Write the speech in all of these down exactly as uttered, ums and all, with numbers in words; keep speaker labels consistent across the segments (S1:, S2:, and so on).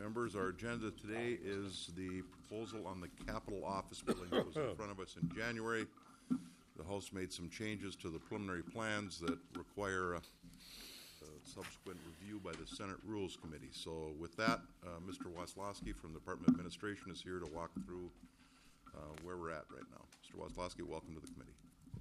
S1: Members, our agenda today is the proposal on the Capitol Office building that was in front of us in January. The House made some changes to the preliminary plans that require a, a subsequent review by the Senate Rules Committee. So with that, uh, Mister Waslowski from the Department of Administration is here to walk through uh, where we're at right now. Mister Waslowski, welcome to the committee.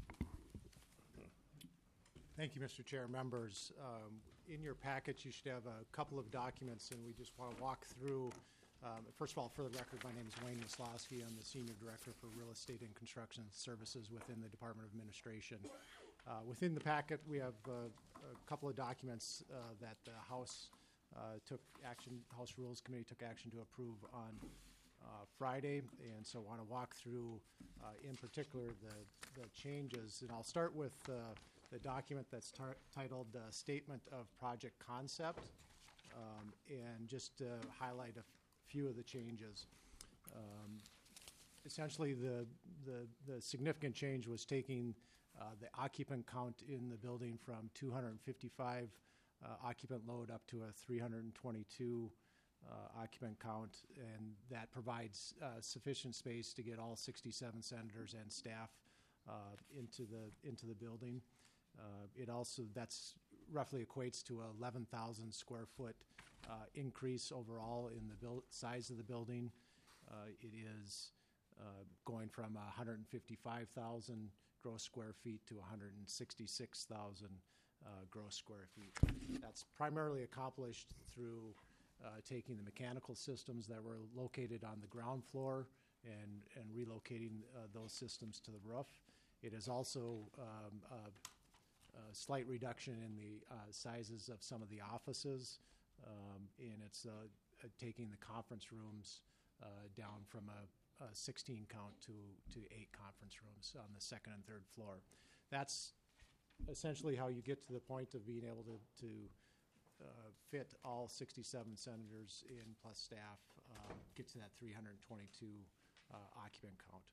S2: Thank you, Mister Chair. Members, um, in your package you should have a couple of documents, and we just want to walk through. Um, first of all, for the record, my name is Wayne Waslowski. I'm the Senior Director for Real Estate and Construction Services within the Department of Administration. Uh, within the packet, we have uh, a couple of documents uh, that the House uh, took action, House Rules Committee took action to approve on uh, Friday, and so I want to walk through, uh, in particular, the, the changes. And I'll start with uh, the document that's tar- titled uh, Statement of Project Concept, um, and just uh, highlight a few of the changes. Um, essentially, the, the the significant change was taking uh, the occupant count in the building from two hundred fifty-five uh, occupant load up to a three hundred twenty-two uh, occupant count, and that provides uh, sufficient space to get all sixty-seven senators and staff uh, into the into the building. Uh, it also, that's roughly equates to a eleven thousand square foot uh, increase overall in the build, size of the building. Uh, it is uh, going from one hundred fifty-five thousand gross square feet to one hundred sixty-six thousand uh, gross square feet. That's primarily accomplished through uh, taking the mechanical systems that were located on the ground floor and, and relocating uh, those systems to the roof. It is also um, uh, Uh, slight reduction in the uh, sizes of some of the offices, um, and it's uh, uh, taking the conference rooms uh, down from a, a sixteen count to, to eight conference rooms on the second and third floor. That's essentially how you get to the point of being able to, to uh, fit all sixty-seven senators in plus staff, uh, get to that three hundred twenty-two uh, occupant count.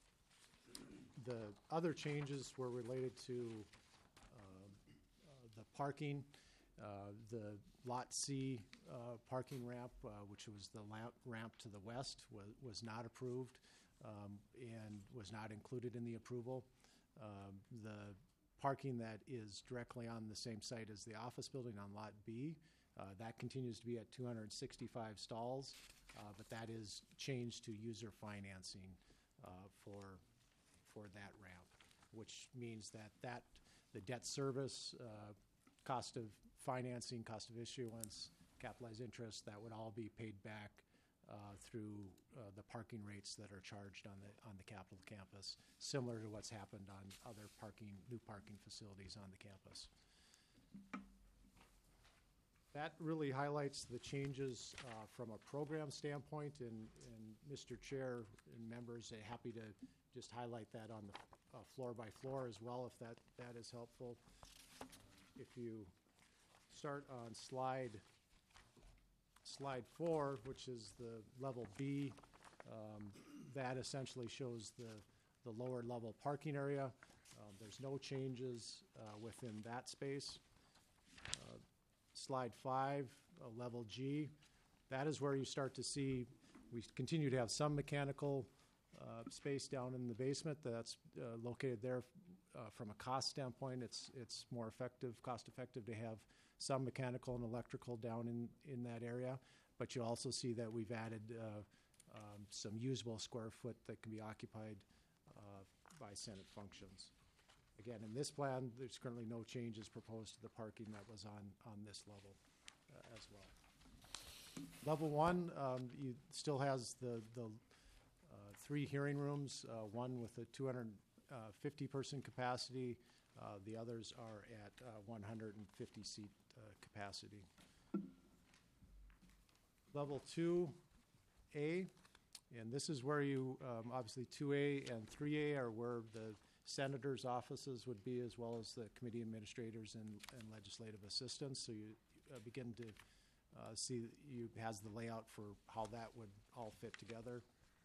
S2: The other changes were related to Uh, uh, the parking, uh, the Lot C uh, parking ramp, uh, which was the lamp, ramp to the west, was, was not approved um, and was not included in the approval. Um, the parking that is directly on the same site as the office building on Lot B, uh, that continues to be at two hundred sixty-five stalls, uh, but that is changed to user financing uh, for, for that ramp, which means that that the debt service, uh, cost of financing, cost of issuance, capitalized interest, that would all be paid back uh, through uh, the parking rates that are charged on the on the Capitol campus, similar to what's happened on other parking, new parking facilities on the campus. That really highlights the changes uh, from a program standpoint, and, and Mister Chair and members are happy to just highlight that on the uh, floor by floor as well, if that, that is helpful. If you start on slide slide four, which is the level B, um, that essentially shows the, the lower level parking area. Um, there's no changes uh, within that space. Uh, slide five, uh, level G, that is where you start to see, we continue to have some mechanical Uh, space down in the basement that's uh, located there. Uh, from a cost standpoint, it's it's more effective, cost effective to have some mechanical and electrical down in, in that area. But you also see that we've added uh, um, some usable square foot that can be occupied uh, by Senate functions. Again, in this plan, there's currently no changes proposed to the parking that was on, on this level uh, as well. Level one, um, you still has the the Uh, three hearing rooms, uh, one with a two hundred fifty person capacity. Uh, the others are at uh, one hundred fifty seat uh, capacity. Level two A, and this is where you, um, obviously two A and three A are where the senators' offices would be, as well as the committee administrators and, and legislative assistants. So you uh, begin to uh, see, you has the layout for how that would all fit together.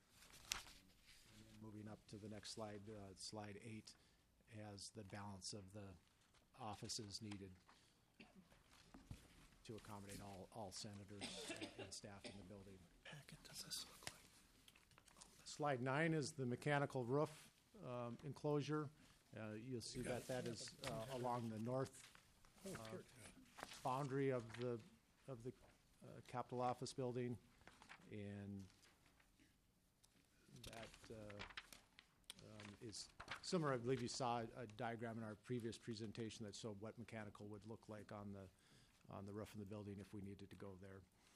S2: Moving up to the next slide, uh, slide eight, has the balance of the offices needed. to accommodate all, all senators and staff in the building.
S3: Packet does this look like?
S2: Slide nine is the mechanical roof um, enclosure. Uh, You'll see that that is uh, along the north uh, boundary of the, of the uh, Capitol Office building, and that uh, um, is similar. I believe you saw a diagram in our previous presentation that showed what mechanical would look like on the, on the roof of the building if we needed to go there.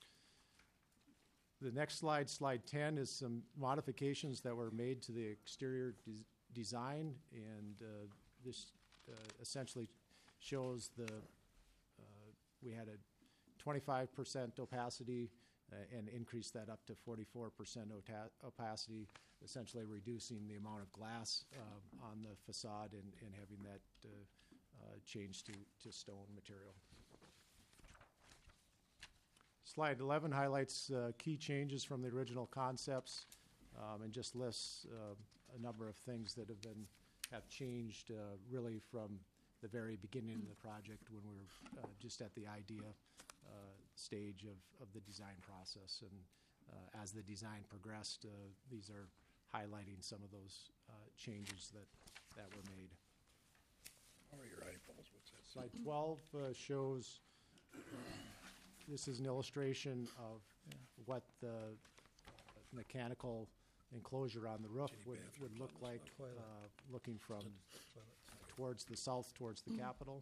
S2: The next slide, slide ten, is some modifications that were made to the exterior des- design, and uh, this uh, essentially shows the, uh, we had a twenty-five percent opacity uh, and increased that up to forty-four percent ota- opacity, essentially reducing the amount of glass uh, on the facade and, and having that uh, uh, changed to, to stone material. Slide eleven highlights uh, key changes from the original concepts um, and just lists uh, a number of things that have been have changed uh, really from the very beginning of the project when we were uh, just at the idea uh, stage of, of the design process. And uh, as the design progressed, uh, these are highlighting some of those uh, changes that, that were made.
S3: How are your eyeballs? What's that?
S2: Slide twelve uh, shows, uh, this is an illustration of what the mechanical enclosure on the roof would, would look like, uh, looking from towards the south, towards the Capitol.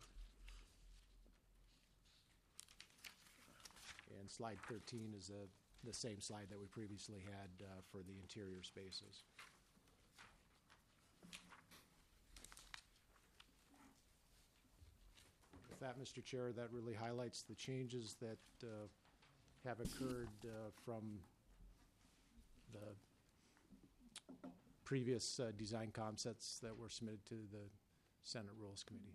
S2: And slide thirteen is a, the same slide that we previously had uh, for the interior spaces. With that, Mister Chair, that really highlights the changes that uh, have occurred uh, from the previous uh, design concepts that were submitted to the Senate Rules Committee.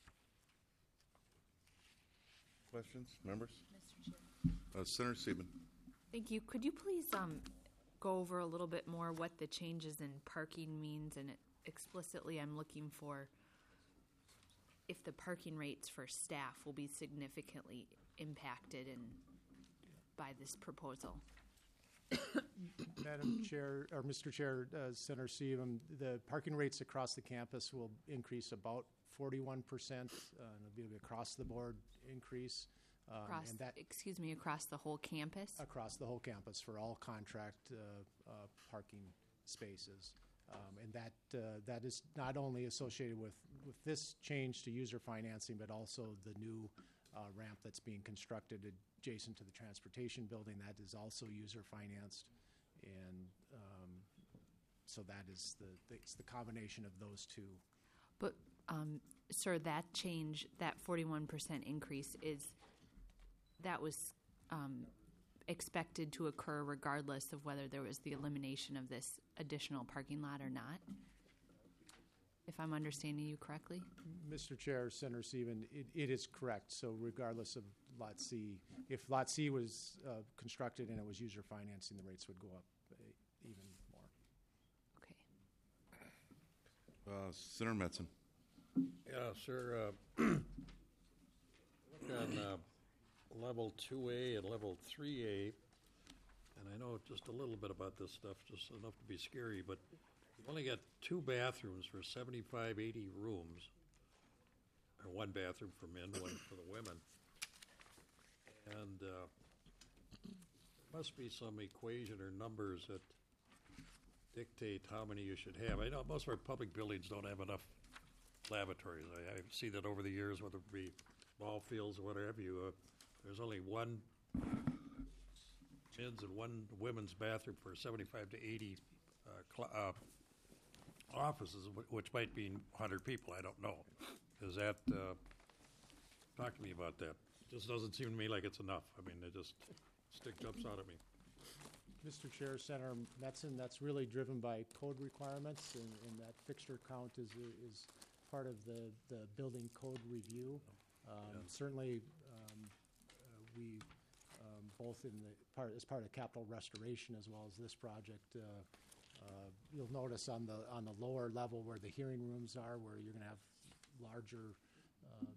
S1: Questions, members?
S4: Mister Chair.
S1: Uh, Senator Seaman.
S4: Thank you. Could you please um, go over a little bit more what the changes in parking means? And it, explicitly, I'm looking for if the parking rates for staff will be significantly impacted in, by this proposal.
S2: Madam Chair, or Mister Chair, uh, Senator Seaman, the parking rates across the campus will increase about forty-one percent, uh, and it'll be an across-the-board increase. Um,
S4: Across,
S2: and that
S4: excuse me, across the whole campus?
S2: across the whole campus for all contract uh, uh, parking spaces. Um, and that uh, that is not only associated with, with this change to user financing, but also the new uh, ramp that's being constructed adjacent to the transportation building. That is also user financed. And um, so that is the, the, it's the combination of those two.
S4: But, um, sir, that change, that forty-one percent increase is, that was um, expected to occur regardless of whether there was the elimination of this additional parking lot or not, if I'm understanding you correctly?
S2: Mister Chair, Senator Seaman, it, it is correct. So regardless of Lot C, if Lot C was uh, constructed and it was user financing, the rates would go up uh, even more.
S4: Okay.
S1: Uh, Senator Metzen.
S3: Yeah, sir. Uh, look on uh, level two A and level three A, and I know just a little bit about this stuff, just enough to be scary, but you've only got two bathrooms for seventy-five, eighty rooms, or one bathroom for men, one for the women. And uh, there must be some equation or numbers that dictate how many you should have. I know most of our public buildings don't have enough lavatories. I, I see that over the years, whether it be ball fields or whatever have you. Uh, there's only one men's and one women's bathroom for seventy-five to eighty uh, cl- uh, offices, wh- which might be one hundred people. I don't know. Is that, uh, talk to me about that. Just doesn't seem to me like it's enough. I mean, it just stick jumps out at me.
S2: Mister Chair, Senator Metzen, that's really driven by code requirements, and, and that fixture count is is part of the, the building code review. Um,
S3: Yeah.
S2: Certainly, um, uh, we um, both in the part as part of capital restoration as well as this project. Uh, uh, you'll notice on the on the lower level where the hearing rooms are, where you're going to have larger uh,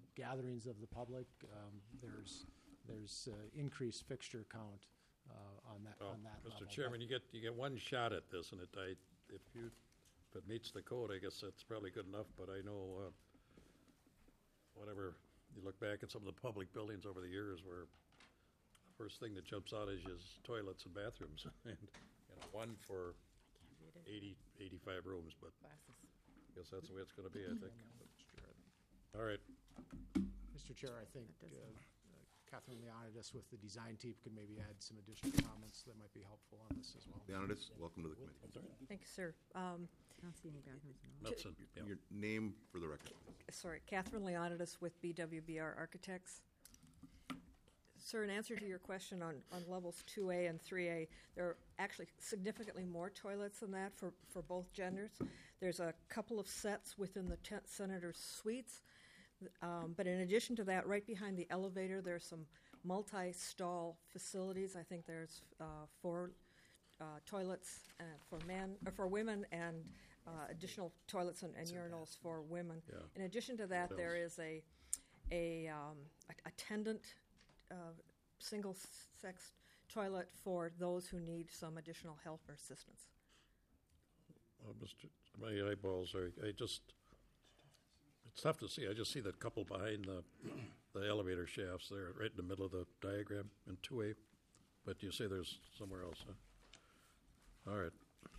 S2: gatherings of the public. Um, There's, there's uh, increased fixture count uh, on that,
S3: Well,
S2: on that level.
S3: Mister Chairman, you get, you get one shot at this, and it, I, if you, if it meets the code, I guess that's probably good enough, but I know, uh, whatever, you look back at some of the public buildings over the years where the first thing that jumps out is is toilets and bathrooms, and, you know, one for eighty, eighty-five rooms, but I guess that's the way it's gonna be, I think. All right,
S2: Mister Chair, I think uh, uh, Catherine Leonidas with the design team could maybe add some additional comments that might be helpful on this as well.
S1: Leonidas, welcome to the committee.
S5: Thank you, sir. Um,
S6: I don't see any documents. no.
S3: Metzen, yeah.
S1: Your name for the record.
S5: Sorry, Catherine Leonidas with B W B R Architects. Sir, in answer to your question on, on levels two A and three A, there are actually significantly more toilets than that for, for both genders. There's a couple of sets within the tent senator's suites. Um, but in addition to that, right behind the elevator, there's some multi-stall facilities. I think there's uh, four uh, toilets uh, for men, or for women, and uh, additional toilets and, and urinals for women.
S3: Yeah.
S5: In addition to that, there
S3: Hotels.
S5: is a a um, a- attendant uh, single-sex toilet for those who need some additional help or assistance.
S3: Uh, Mister My eyeballs are, I just, it's tough to see. I just see that couple behind the, the elevator shafts there, right in the middle of the diagram in two A. But you say there's somewhere else, huh? All right.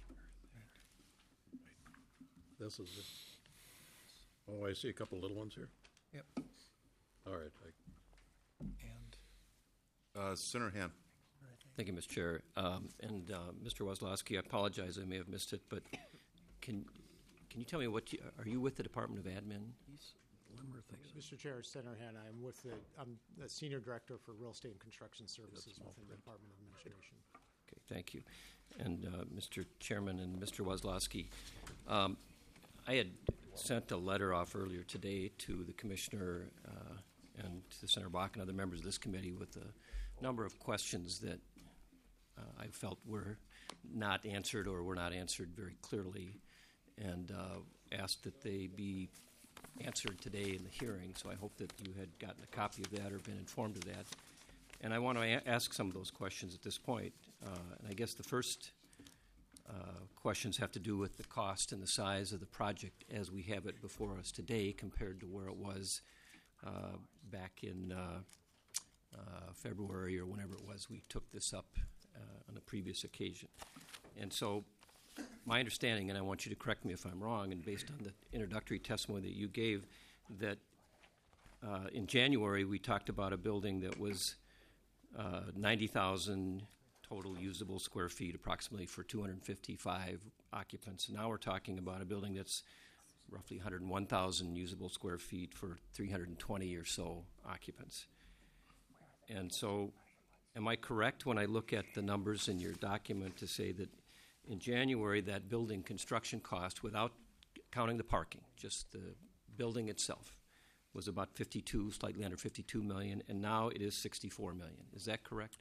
S3: This is it. Oh, I see a couple little ones here.
S7: Yep.
S3: All right. I-
S7: And
S1: Uh, Senator Han.
S8: Thank you, Mister Chair. Um, and uh, Mister Wozlowski, I apologize, I may have missed it, but can can you tell me what you, are you with the Department of Admin?
S3: These limber things.
S2: Mister Chair, Senator Hannah, I'm with the, I'm the Senior Director for Real Estate and Construction Services within the Department of Administration.
S8: Okay, thank you. And uh, Mister Chairman and Mister Wozlowski, um, I had sent a letter off earlier today to the Commissioner uh, and to Senator Bach and other members of this committee with a number of questions that uh, I felt were not answered or were not answered very clearly, and uh, asked that they be answered today in the hearing. So I hope that you had gotten a copy of that or been informed of that. And I want to a- ask some of those questions at this point. Uh, and I guess the first uh, questions have to do with the cost and the size of the project as we have it before us today compared to where it was uh, back in uh, uh, February or whenever it was we took this up uh, on the previous occasion. And so my understanding, and I want you to correct me if I'm wrong, and based on the introductory testimony that you gave, that uh, in January we talked about a building that was uh, ninety thousand total usable square feet, approximately for two hundred fifty-five occupants. And now we're talking about a building that's roughly one hundred one thousand usable square feet for three hundred twenty or so occupants. And so, am I correct when I look at the numbers in your document to say that in January that building construction cost, without counting the parking, just the building itself, was about fifty-two, slightly under fifty-two million, and now it is sixty-four million. Is that correct?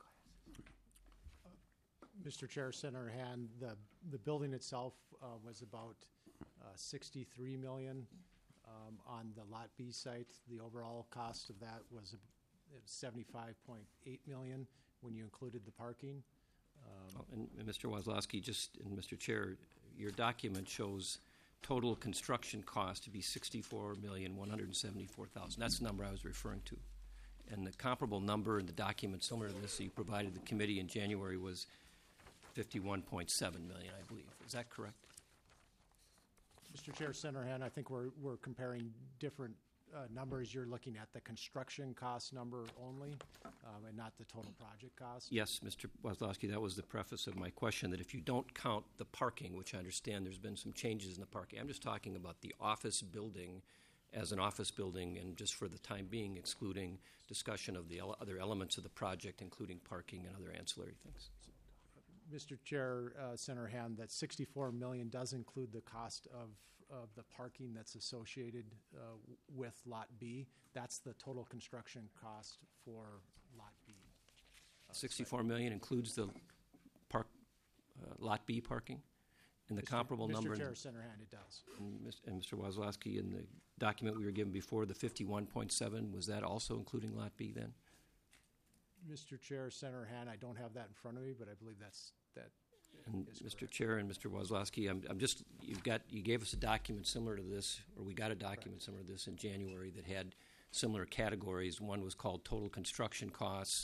S2: Mister Chair, Senator Han, the, the building itself uh, was about uh, sixty-three million um, on the Lot B site. The overall cost of that was seventy-five point eight million when you included the parking.
S8: Oh, and, and Mister Wozlowski, just, and Mister Chair, your document shows total construction cost to be sixty-four million, one hundred seventy-four thousand. That's the number I was referring to. And the comparable number in the document similar to this that you provided the committee in January was fifty-one point seven million, I believe. Is that correct?
S2: Mister Chair, Senator Han, I think we're, we're comparing different uh, numbers. You're looking at the construction cost number only um, and not the total project cost.
S8: Yes, Mister Wozlowski, that was the preface of my question, that if you don't count the parking, which I understand there's been some changes in the parking, I'm just talking about the office building as an office building, and just for the time being excluding discussion of the ele- other elements of the project, including parking and other ancillary things.
S2: Mister Chair, uh, Senator Han, that sixty-four million does include the cost of, of the parking that's associated uh, w- with Lot B. That's the total construction cost for Lot B.
S8: sixty-four million includes the park, uh, Lot B parking, in the
S2: Mister
S8: comparable number?
S2: Mister
S8: in-
S2: Chair, Senator Hand, it does.
S8: And Mis- and Mister Wozlowski, in the document we were given before, the fifty-one point seven, was that also including Lot B then?
S2: Mister Chair, Senator Hand, I don't have that in front of me, but I believe that's, that
S8: And
S2: is
S8: Mister
S2: correct.
S8: Chair and Mister Wozlowski, I'm, I'm just, you've got, you gave us a document similar to this, or we got a document similar to this in January that had similar categories. One was called total construction costs,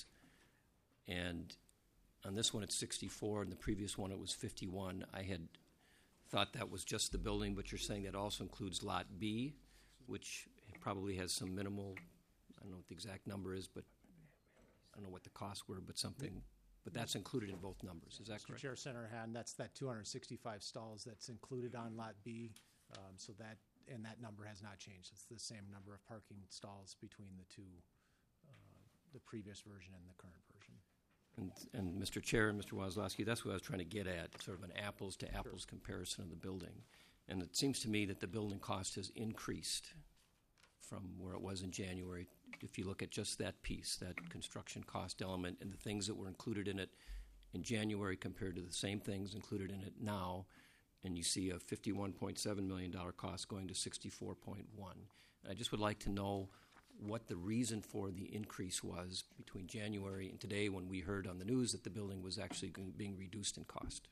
S8: and on this one it's sixty-four, and the previous one it was fifty-one. I had thought that was just the building, but you're saying that also includes Lot B, which probably has some minimal, I don't know what the exact number is, but I don't know what the costs were, but something, but that's included in both numbers. Is that
S2: Mister
S8: correct?
S2: Chair, Senator Hand, that's that two hundred sixty-five stalls that's included on Lot B. Um, so that, and that number has not changed. It's the same number of parking stalls between the two, uh, the previous version and the current version.
S8: And, and Mister Chair and Mister Wozlowski, that's what I was trying to get at, sort of an apples-to-apples comparison of the building. And it seems to me that the building cost has increased from where it was in January. If you look at just that piece, that construction cost element, and the things that were included in it in January compared to the same things included in it now, and you see a fifty-one point seven million dollars cost going to sixty-four point one. I just would like to know what the reason for the increase was between January and today, when we heard on the news that the building was actually going- being reduced in cost.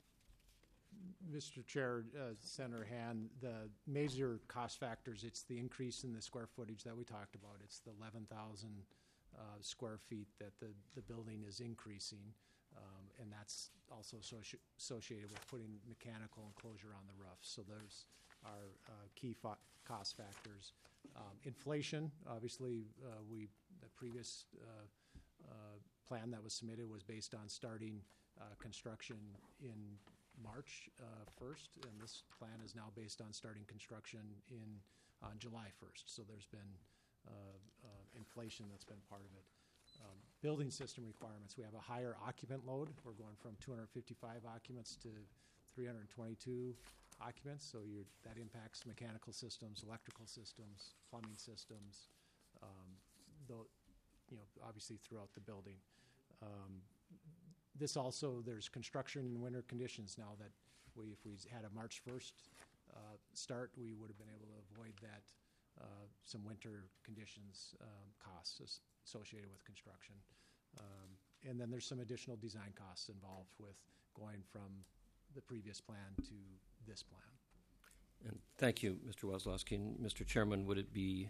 S2: Mister Chair, uh, Senator Hand, the major cost factors, it's the increase in the square footage that we talked about. It's the eleven thousand uh, square feet that the, the building is increasing, um, and that's also associ- associated with putting mechanical enclosure on the roof. So those are uh, key fa- cost factors. Um, Inflation, obviously, uh, we, the previous uh, uh, plan that was submitted was based on starting uh, construction in March uh, first, and this plan is now based on starting construction in, on July first. So there's been uh, uh, inflation that's been part of it. Um, Building system requirements, we have a higher occupant load. We're going from two hundred fifty-five occupants to three hundred twenty-two occupants, so you're, that impacts mechanical systems, electrical systems, plumbing systems, um, though, you know, obviously throughout the building. Um, This also, there's construction in winter conditions now that we, if we had a March first uh, start, we would have been able to avoid that, uh, some winter conditions um, costs as- associated with construction. Um, And then there's some additional design costs involved with going from the previous plan to this plan.
S8: And thank you, Mister Wozlowski. And Mister Chairman, would it be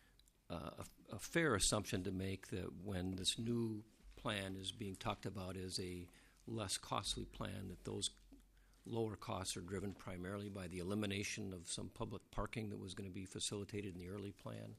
S8: uh, a, a fair assumption to make that when this new plan is being talked about as a less costly plan, that those lower costs are driven primarily by the elimination of some public parking that was going to be facilitated in the early plan?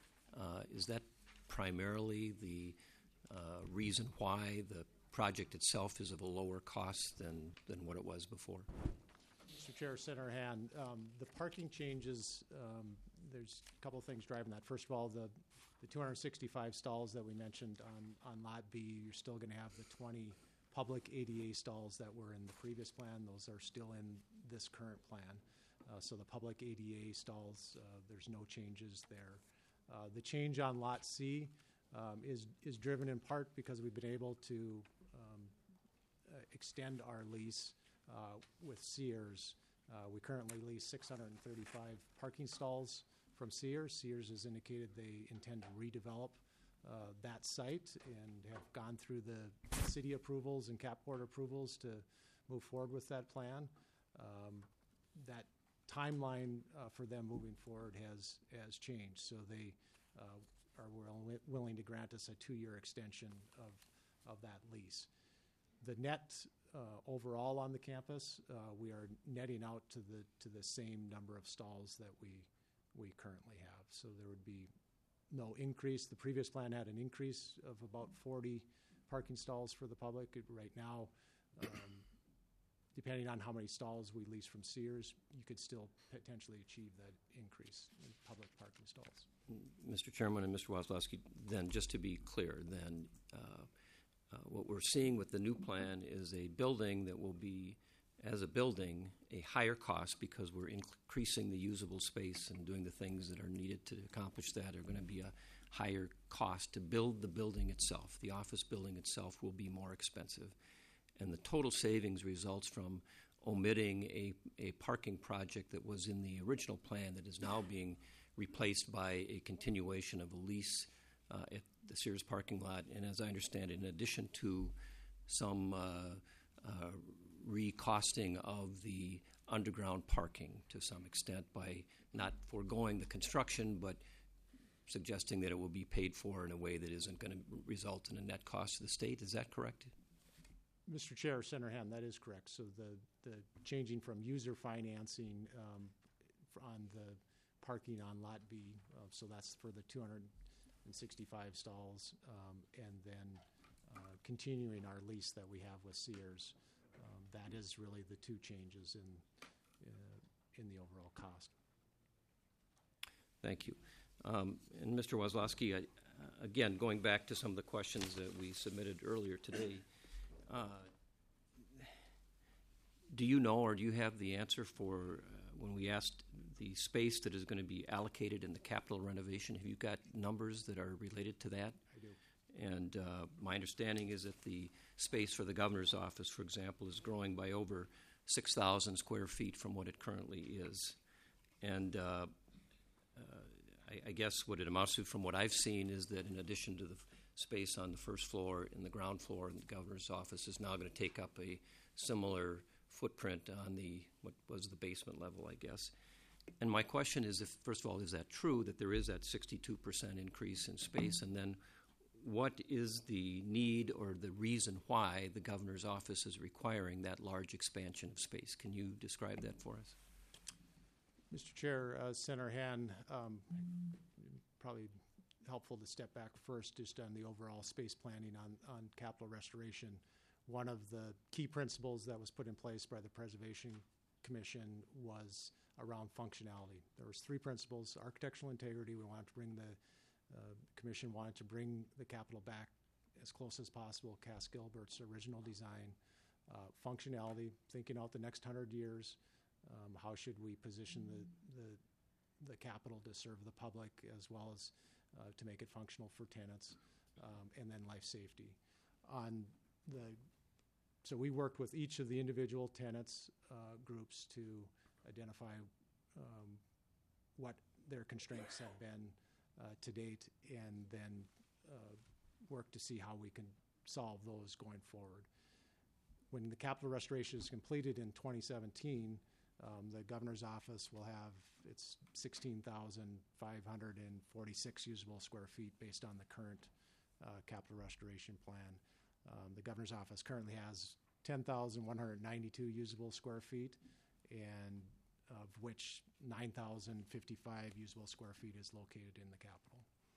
S8: Uh, is that primarily the uh, reason why the project itself is of a lower cost than, than what it was before?
S2: Mister Chair, Senator Hand, um, the parking changes, um, there's a couple of things driving that. First of all, the, the two hundred sixty-five stalls that we mentioned on, on Lot B, you're still going to have the twenty public A D A stalls that were in the previous plan. Those are still in this current plan. Uh, so the public A D A stalls, uh, there's no changes there. Uh, the change on Lot C um, is, is driven in part because we've been able to um, uh, extend our lease uh, with Sears. Uh, we currently lease six hundred thirty-five parking stalls from Sears. Sears has indicated they intend to redevelop uh, that site and have gone through the city approvals and cap board approvals to move forward with that plan. Um, that timeline uh, for them moving forward has has changed, so they uh, are will- willing to grant us a two-year extension of of that lease. The net uh, overall on the campus, uh, we are netting out to the to the same number of stalls that we we currently have. So there would be no increase. The previous plan had an increase of about forty parking stalls for the public. It- Right now, um, depending on how many stalls we lease from Sears, you could still potentially achieve that increase in public parking stalls.
S8: Mister Chairman and Mister Wozlowski, then just to be clear, then uh, uh, what we're seeing with the new plan is a building that will be, as a building, a higher cost because we're increasing the usable space and doing the things that are needed to accomplish that are going to be a higher cost to build the building itself. The office building itself will be more expensive. And the total savings results from omitting a, a parking project that was in the original plan that is now being replaced by a continuation of a lease uh, at the Sears parking lot. And as I understand it, in addition to some uh, uh, recosting of the underground parking to some extent by not foregoing the construction, but suggesting that it will be paid for in a way that isn't going to result in a net cost to the state. Is that correct?
S2: Mister Chair, Senator Hand, that is correct. So the, the changing from user financing um, f- on the parking on Lot B, uh, so that's for the two hundred sixty-five stalls, um, and then uh, continuing our lease that we have with Sears. Um, that is really the two changes in uh, in the overall cost.
S8: Thank you. Um, and Mister Wazlowski, I, uh, again, going back to some of the questions that we submitted earlier today, uh, do you know or do you have the answer for uh, when we asked the space that is going to be allocated in the capital renovation? Have you got numbers that are related to that?
S2: I do.
S8: And uh, my understanding is that the space for the governor's office, for example, is growing by over six thousand square feet from what it currently is. And uh, uh, I, I guess what it amounts to from what I've seen is that in addition to the f- space on the first floor and the ground floor, and the governor's office is now going to take up a similar footprint on the what was the basement level, I guess. And my question is, if first of all, is that true that there is that sixty-two percent increase in space? And then what is the need or the reason why the governor's office is requiring that large expansion of space? Can you describe that for us?
S2: Mister Chair, uh, Senator Han, um, probably helpful to step back first just on the overall space planning on, on capital restoration. One of the key principles that was put in place by the Preservation Commission was around functionality. There was three principles: architectural integrity. We wanted to bring the uh, commission wanted to bring the Capitol back as close as possible, Cass Gilbert's original design. Uh, functionality, thinking out the next hundred years. Um, how should we position the, the the Capitol to serve the public as well as uh, to make it functional for tenants, um, and then life safety. On the so we worked with each of the individual tenants uh, groups to identify um, what their constraints have been uh, to date, and then uh, work to see how we can solve those going forward. When the capital restoration is completed in twenty seventeen, um, the governor's office will have its sixteen thousand five hundred forty-six usable square feet based on the current uh, capital restoration plan. Um, the governor's office currently has ten thousand one hundred ninety-two usable square feet, and of which nine thousand fifty-five usable square feet is located in the Capitol.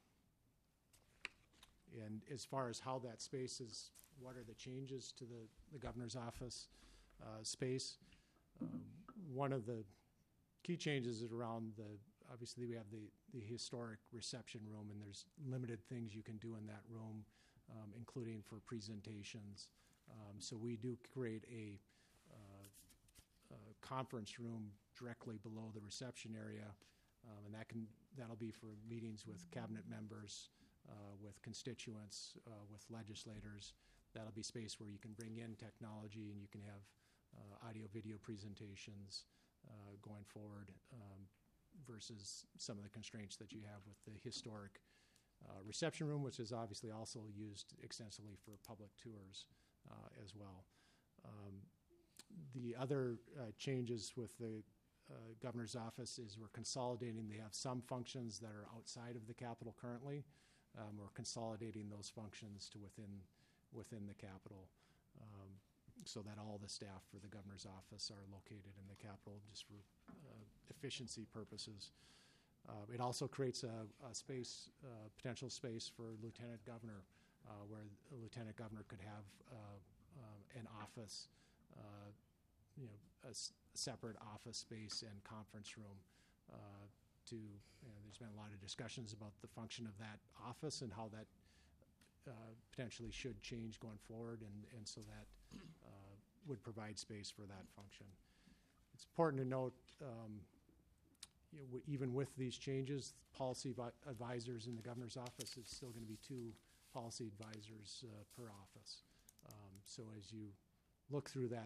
S2: And as far as how that space is, what are the changes to the, the governor's office uh, space? Um, one of the key changes is around the, obviously we have the, the historic reception room, and there's limited things you can do in that room, um, including for presentations. Um, so we do create a, uh, a conference room directly below the reception area, um, and that can that'll be for meetings with cabinet members, uh, with constituents, uh, with legislators. That'll be space where you can bring in technology and you can have uh, audio video presentations uh, going forward, um, versus some of the constraints that you have with the historic uh, reception room, which is obviously also used extensively for public tours uh, as well. Um, the other uh, changes with the uh, governor's office is we're consolidating. They have some functions that are outside of the Capitol currently. Um, we're consolidating those functions to within within the Capitol, um, so that all the staff for the governor's office are located in the Capitol, just for uh, efficiency purposes. Uh, it also creates a, a space, uh, potential space for lieutenant governor, uh, where a lieutenant governor could have uh, uh, an office, uh, you know, a, s- a separate office space and conference room. Uh, to, you know, there's been a lot of discussions about the function of that office and how that uh, potentially should change going forward, and, and so that uh, would provide space for that function. It's important to note, um, you know, w- even with these changes, policy vi- advisors in the governor's office is still going to be two policy advisors uh, per office. Um, so as you look through that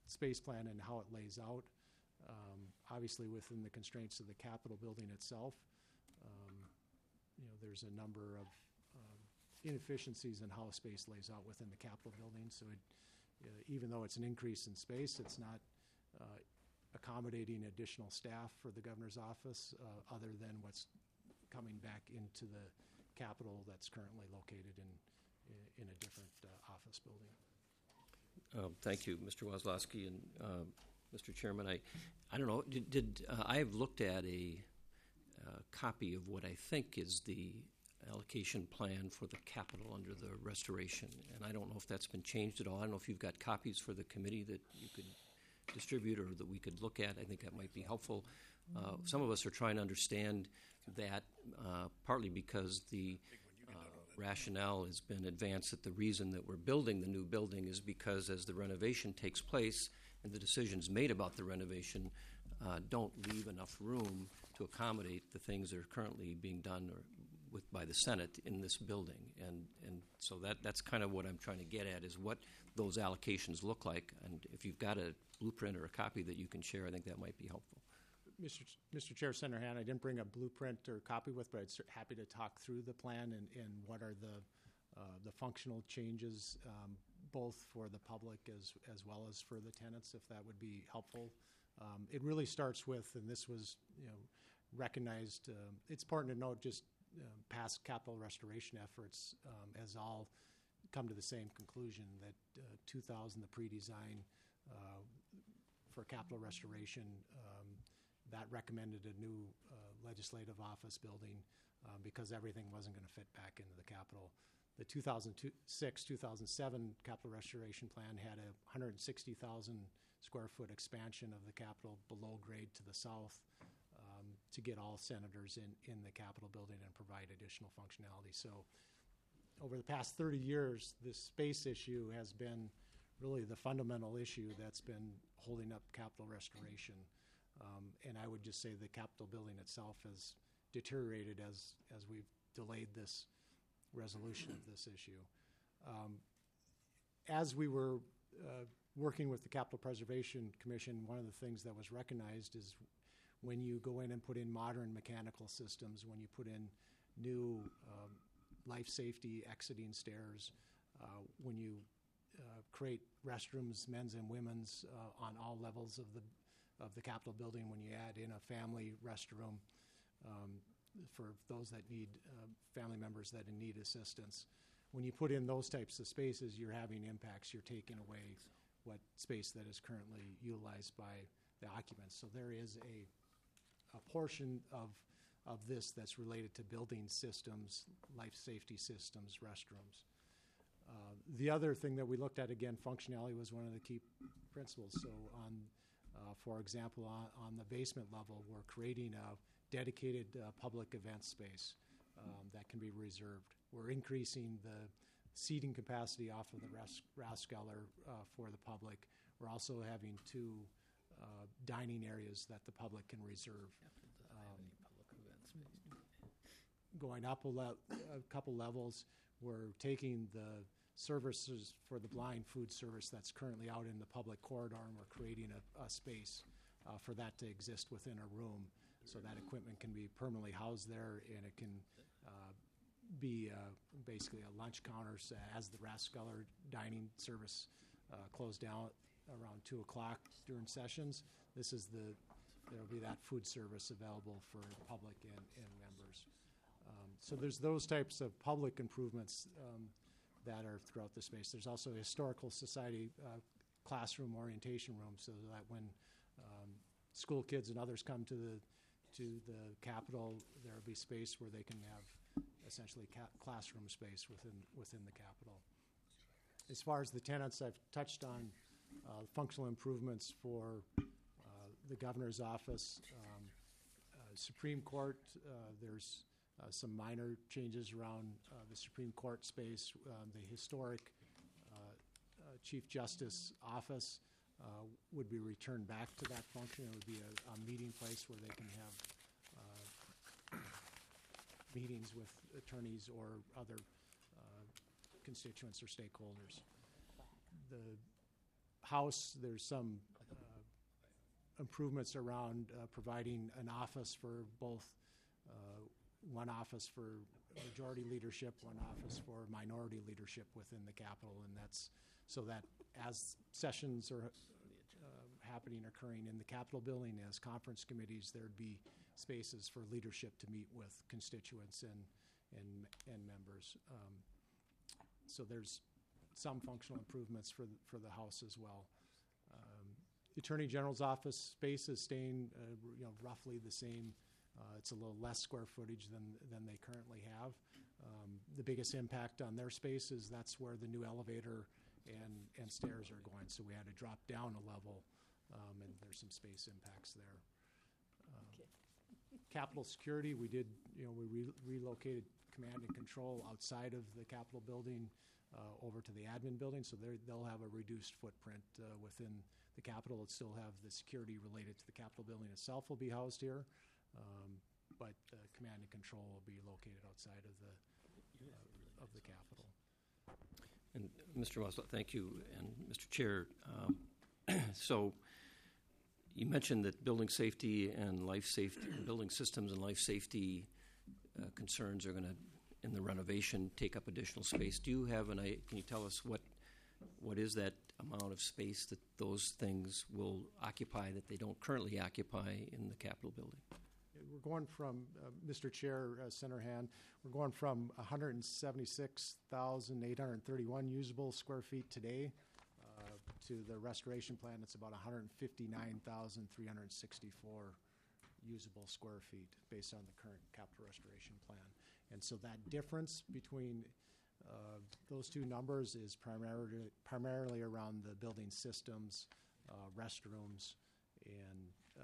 S2: space plan and how it lays out. Um, obviously, within the constraints of the Capitol building itself, um, you know, there's a number of um, inefficiencies in how space lays out within the Capitol building. So it, uh, even though it's an increase in space, it's not uh, accommodating additional staff for the governor's office uh, other than what's coming back into the Capitol that's currently located in, in a different uh, office building.
S8: Uh, Thank you, Mister Wozlowski and uh, Mister Chairman. I, I don't know, did, did uh, I have looked at a uh, copy of what I think is the allocation plan for the Capitol under the restoration, and I don't know if that's been changed at all. I don't know if you've got copies for the committee that you could distribute or that we could look at. I think that might be helpful. Uh, some of us are trying to understand that uh, partly because the uh, rationale has been advanced that the reason that we're building the new building is because as the renovation takes place and the decisions made about the renovation uh, don't leave enough room to accommodate the things that are currently being done or with by the Senate in this building. And and so that that's kind of what I'm trying to get at is what those allocations look like. And if you've got a blueprint or a copy that you can share, I think that might be helpful.
S2: Mister Ch- Mister Chair, Senator Han, I didn't bring a blueprint or copy with, but I'm happy to talk through the plan and, and what are the uh, the functional changes, um, both for the public as as well as for the tenants, if that would be helpful. Um, it really starts with, and this was you know recognized. Um, it's important to note just uh, past capital restoration efforts um, as all come to the same conclusion that uh, two thousand, the pre-design uh, for capital restoration. Um, That recommended a new uh, legislative office building uh, because everything wasn't going to fit back into the Capitol. The two thousand six, two thousand seven Capital Restoration Plan had a one hundred sixty thousand square foot expansion of the Capitol below grade to the south um, to get all senators in, in the Capitol building and provide additional functionality. So over the past thirty years, this space issue has been really the fundamental issue that's been holding up Capitol restoration. Um, and I would just say the Capitol building itself has deteriorated as as we've delayed this resolution of this issue. Um, as we were uh, working with the Capitol Preservation Commission, one of the things that was recognized is when you go in and put in modern mechanical systems, when you put in new um, life safety exiting stairs, uh, when you uh, create restrooms, men's and women's, uh, on all levels of the of the Capitol building, when you add in a family restroom um, for those that need, uh, family members that need assistance. When you put in those types of spaces, you're having impacts. You're taking away what space that is currently utilized by the occupants. So there is a, a portion of, of this that's related to building systems, life safety systems, restrooms. Uh, the other thing that we looked at, again, functionality was one of the key principles. So on Uh, for example, on, on the basement level, we're creating a dedicated uh, public event space um, that can be reserved. We're increasing the seating capacity off of the Ras- Rathskeller uh, for the public. We're also having two uh, dining areas that the public can reserve. Um, going up a, le- a couple levels, we're taking the services for the blind food service that's currently out in the public corridor, and we're creating a, a space uh, for that to exist within a room so that equipment can be permanently housed there, and it can uh, be uh, basically a lunch counter so as the Rathskeller dining service uh, closed down around two o'clock during sessions. This is the, there'll be that food service available for public and, and members. Um, so there's those types of public improvements um, that are throughout the space. There's also a historical society uh, classroom orientation room, so that when um, school kids and others come to the to the Capitol, there will be space where they can have essentially ca- classroom space within within the Capitol. As far as the tenants, I've touched on uh, functional improvements for uh, the governor's office, um, uh, Supreme Court. Uh, there's Uh, some minor changes around uh, the Supreme Court space, um, the historic uh, uh, Chief Justice office uh, would be returned back to that function. It would be a, a meeting place where they can have uh, meetings with attorneys or other uh, constituents or stakeholders. The House, there's some uh, improvements around uh, providing an office for both, uh, one office for majority leadership, one office for minority leadership within the Capitol, and that's so that as sessions are uh, happening, occurring in the Capitol building, as conference committees, there'd be spaces for leadership to meet with constituents and and and members. Um, so there's some functional improvements for the, for the House as well. Um, Attorney General's office space is staying, uh, you know, roughly the same. Uh, it's a little less square footage than than they currently have. Um, the biggest impact on their space is that's where the new elevator and and stairs are going. So we had to drop down a level, um, and there's some space impacts there. Uh, Capitol security, we did, you know, we re- relocated command and control outside of the Capitol building uh, over to the admin building, so they'll have a reduced footprint uh, within the Capitol. It'll still have the security related to the Capitol building itself will be housed here, um, but uh, command and control will be located outside of the uh, of the Capitol.
S8: And Mister Wasla, thank you, and Mister Chair. Um, so you mentioned that building safety and life safety, building systems and life safety uh, concerns are going to, in the renovation, take up additional space. Do you have an? Can you tell us what what is that amount of space that those things will occupy that they don't currently occupy in the Capitol building?
S2: We're going from, uh, Mister Chair, uh, Senator Han, we're going from one hundred seventy-six thousand eight hundred thirty-one usable square feet today uh, to the restoration plan. It's about one hundred fifty-nine thousand three hundred sixty-four usable square feet based on the current capital restoration plan. And so that difference between uh, those two numbers is primarily primarily around the building systems, uh, restrooms, and uh,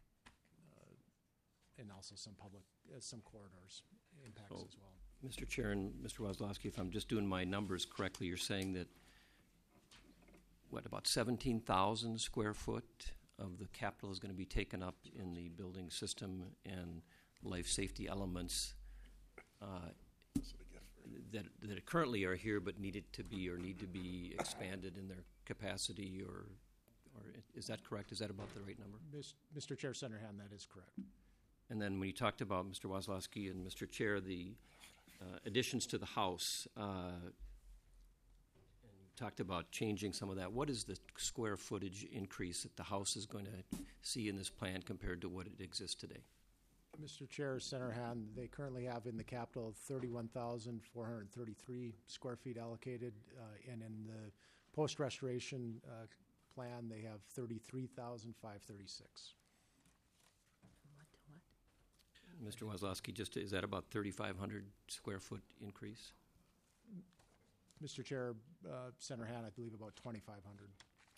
S2: and also some public, uh, some corridors impacts
S8: So,
S2: as well.
S8: Mister Chair and Mister Wozlowski, if I'm just doing my numbers correctly, you're saying that, what, about seventeen thousand square foot of the Capitol is going to be taken up in the building system and life safety elements uh, that, that currently are here but needed to be or need to be expanded in their capacity, or, or is that correct? Is that about the right number?
S2: Mister Chair, Senator Han, that is correct.
S8: And then when you talked about, Mister Wozlowski and Mister Chair, the uh, additions to the House, uh, and you talked about changing some of that. What is the square footage increase that the House is going to see in this plan compared to what it exists today?
S2: Mister Chair, Senator Han, they currently have in the Capitol thirty-one thousand four hundred thirty-three square feet allocated, uh, and in the post-restoration uh, plan, they have thirty-three thousand five hundred thirty-six.
S8: Mister Wozlowski, just is that about thirty-five hundred square foot increase?
S2: Mister Chair, uh, Senator Han, I believe about twenty-five hundred.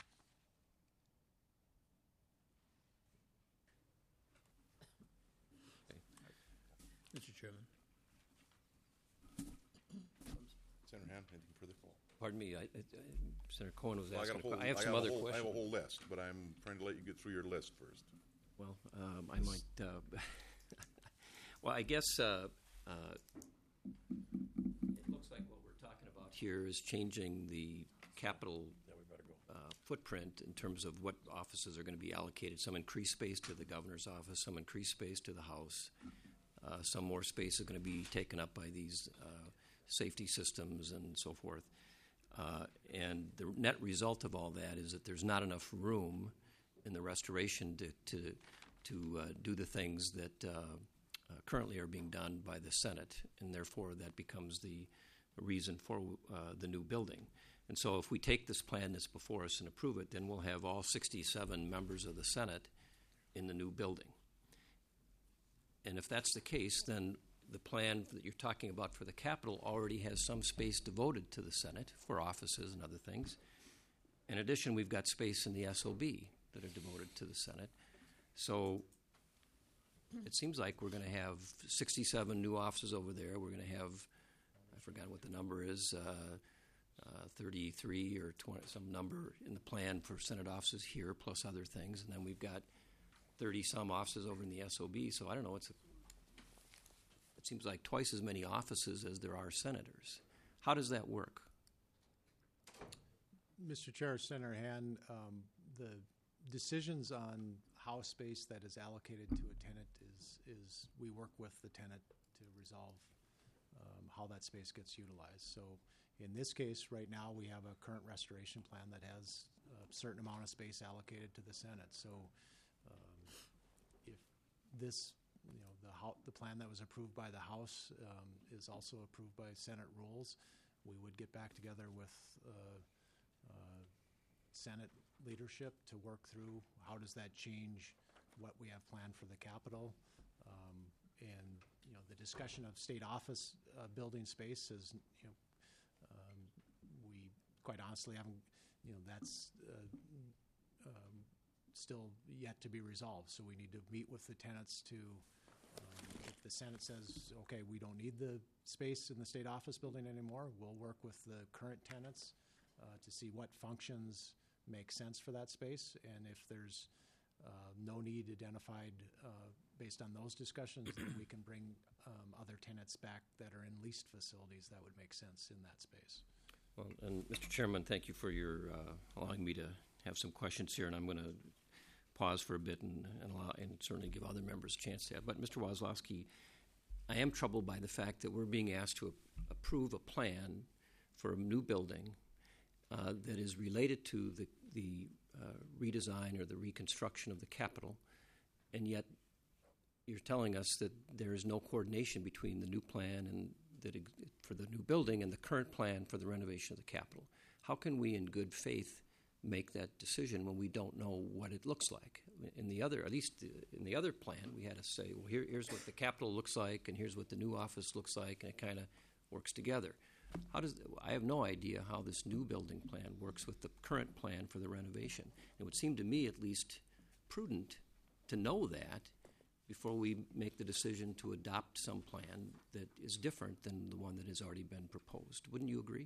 S8: Okay.
S6: Mister Chairman.
S1: Senator Han, anything further?
S8: Pardon me, I, I, Senator Cohen was
S1: Well, I got
S8: asking.
S1: a
S8: a
S1: whole,
S8: que- I have
S1: I
S8: some
S1: got a
S8: other
S1: whole, I
S8: questions.
S1: have a whole list, but I'm trying to let you get through your list first.
S8: Well, um, I might. Uh, well, I guess uh, uh, it looks like what we're talking about here is changing the capital uh, footprint in terms of what offices are going to be allocated. Some increased space to the governor's office, some increased space to the House, uh, some more space is going to be taken up by these uh, safety systems and so forth. Uh, and the net result of all that is that there's not enough room in the restoration to to, to uh, do the things that uh, uh, currently are being done by the Senate, and therefore that becomes the reason for uh, the new building. And so if we take this plan that's before us and approve it, then we'll have all sixty-seven members of the Senate in the new building. And if that's the case, then the plan that you're talking about for the Capitol already has some space devoted to the Senate for offices and other things. In addition, we've got space in the S O B that are devoted to the Senate. So it seems like we're going to have sixty-seven new offices over there. We're going to have, I forgot what the number is, uh, uh, thirty-three or twenty, some number in the plan for Senate offices here, plus other things. And then we've got thirty-some offices over in the S O B. So I don't know, it's a, it seems like twice as many offices as there are senators. How does that work?
S2: Mister Chair, Senator Han, um, the decisions on how space that is allocated to a tenant is, is we work with the tenant to resolve um, how that space gets utilized. So in this case, right now, we have a current restoration plan that has a certain amount of space allocated to the Senate. So um, if this, you know, the, ho- the plan that was approved by the House um, is also approved by Senate rules, we would get back together with uh, uh, Senate leadership to work through how does that change what we have planned for the Capitol. Um, and, you know, the discussion of state office uh, building space is, you know, um, we quite honestly haven't, you know, that's uh, um, still yet to be resolved. So we need to meet with the tenants to, um, if the Senate says, okay, we don't need the space in the state office building anymore, we'll work with the current tenants uh, to see what functions make sense for that space. And if there's uh, no need identified uh, based on those discussions, then we can bring um, other tenants back that are in leased facilities that would make sense in that space.
S8: Well, and Mister Chairman, thank you for your uh, allowing me to have some questions here, and I'm going to pause for a bit and, and allow and certainly give other members a chance to have. But Mister Wozlowski, I am troubled by the fact that we're being asked to a- approve a plan for a new building uh, that is related to the the uh, redesign or the reconstruction of the Capitol, and yet you're telling us that there is no coordination between the new plan and that ex- for the new building and the current plan for the renovation of the Capitol. How can we, in good faith, make that decision when we don't know what it looks like? In the other, at least in the other plan, we had to say, well, here, here's what the Capitol looks like, and here's what the new office looks like, and it kind of works together. How does I have no idea how this new building plan works with the current plan for the renovation. It would seem to me, at least, prudent to know that before we make the decision to adopt some plan that is different than the one that has already been proposed. Wouldn't you agree?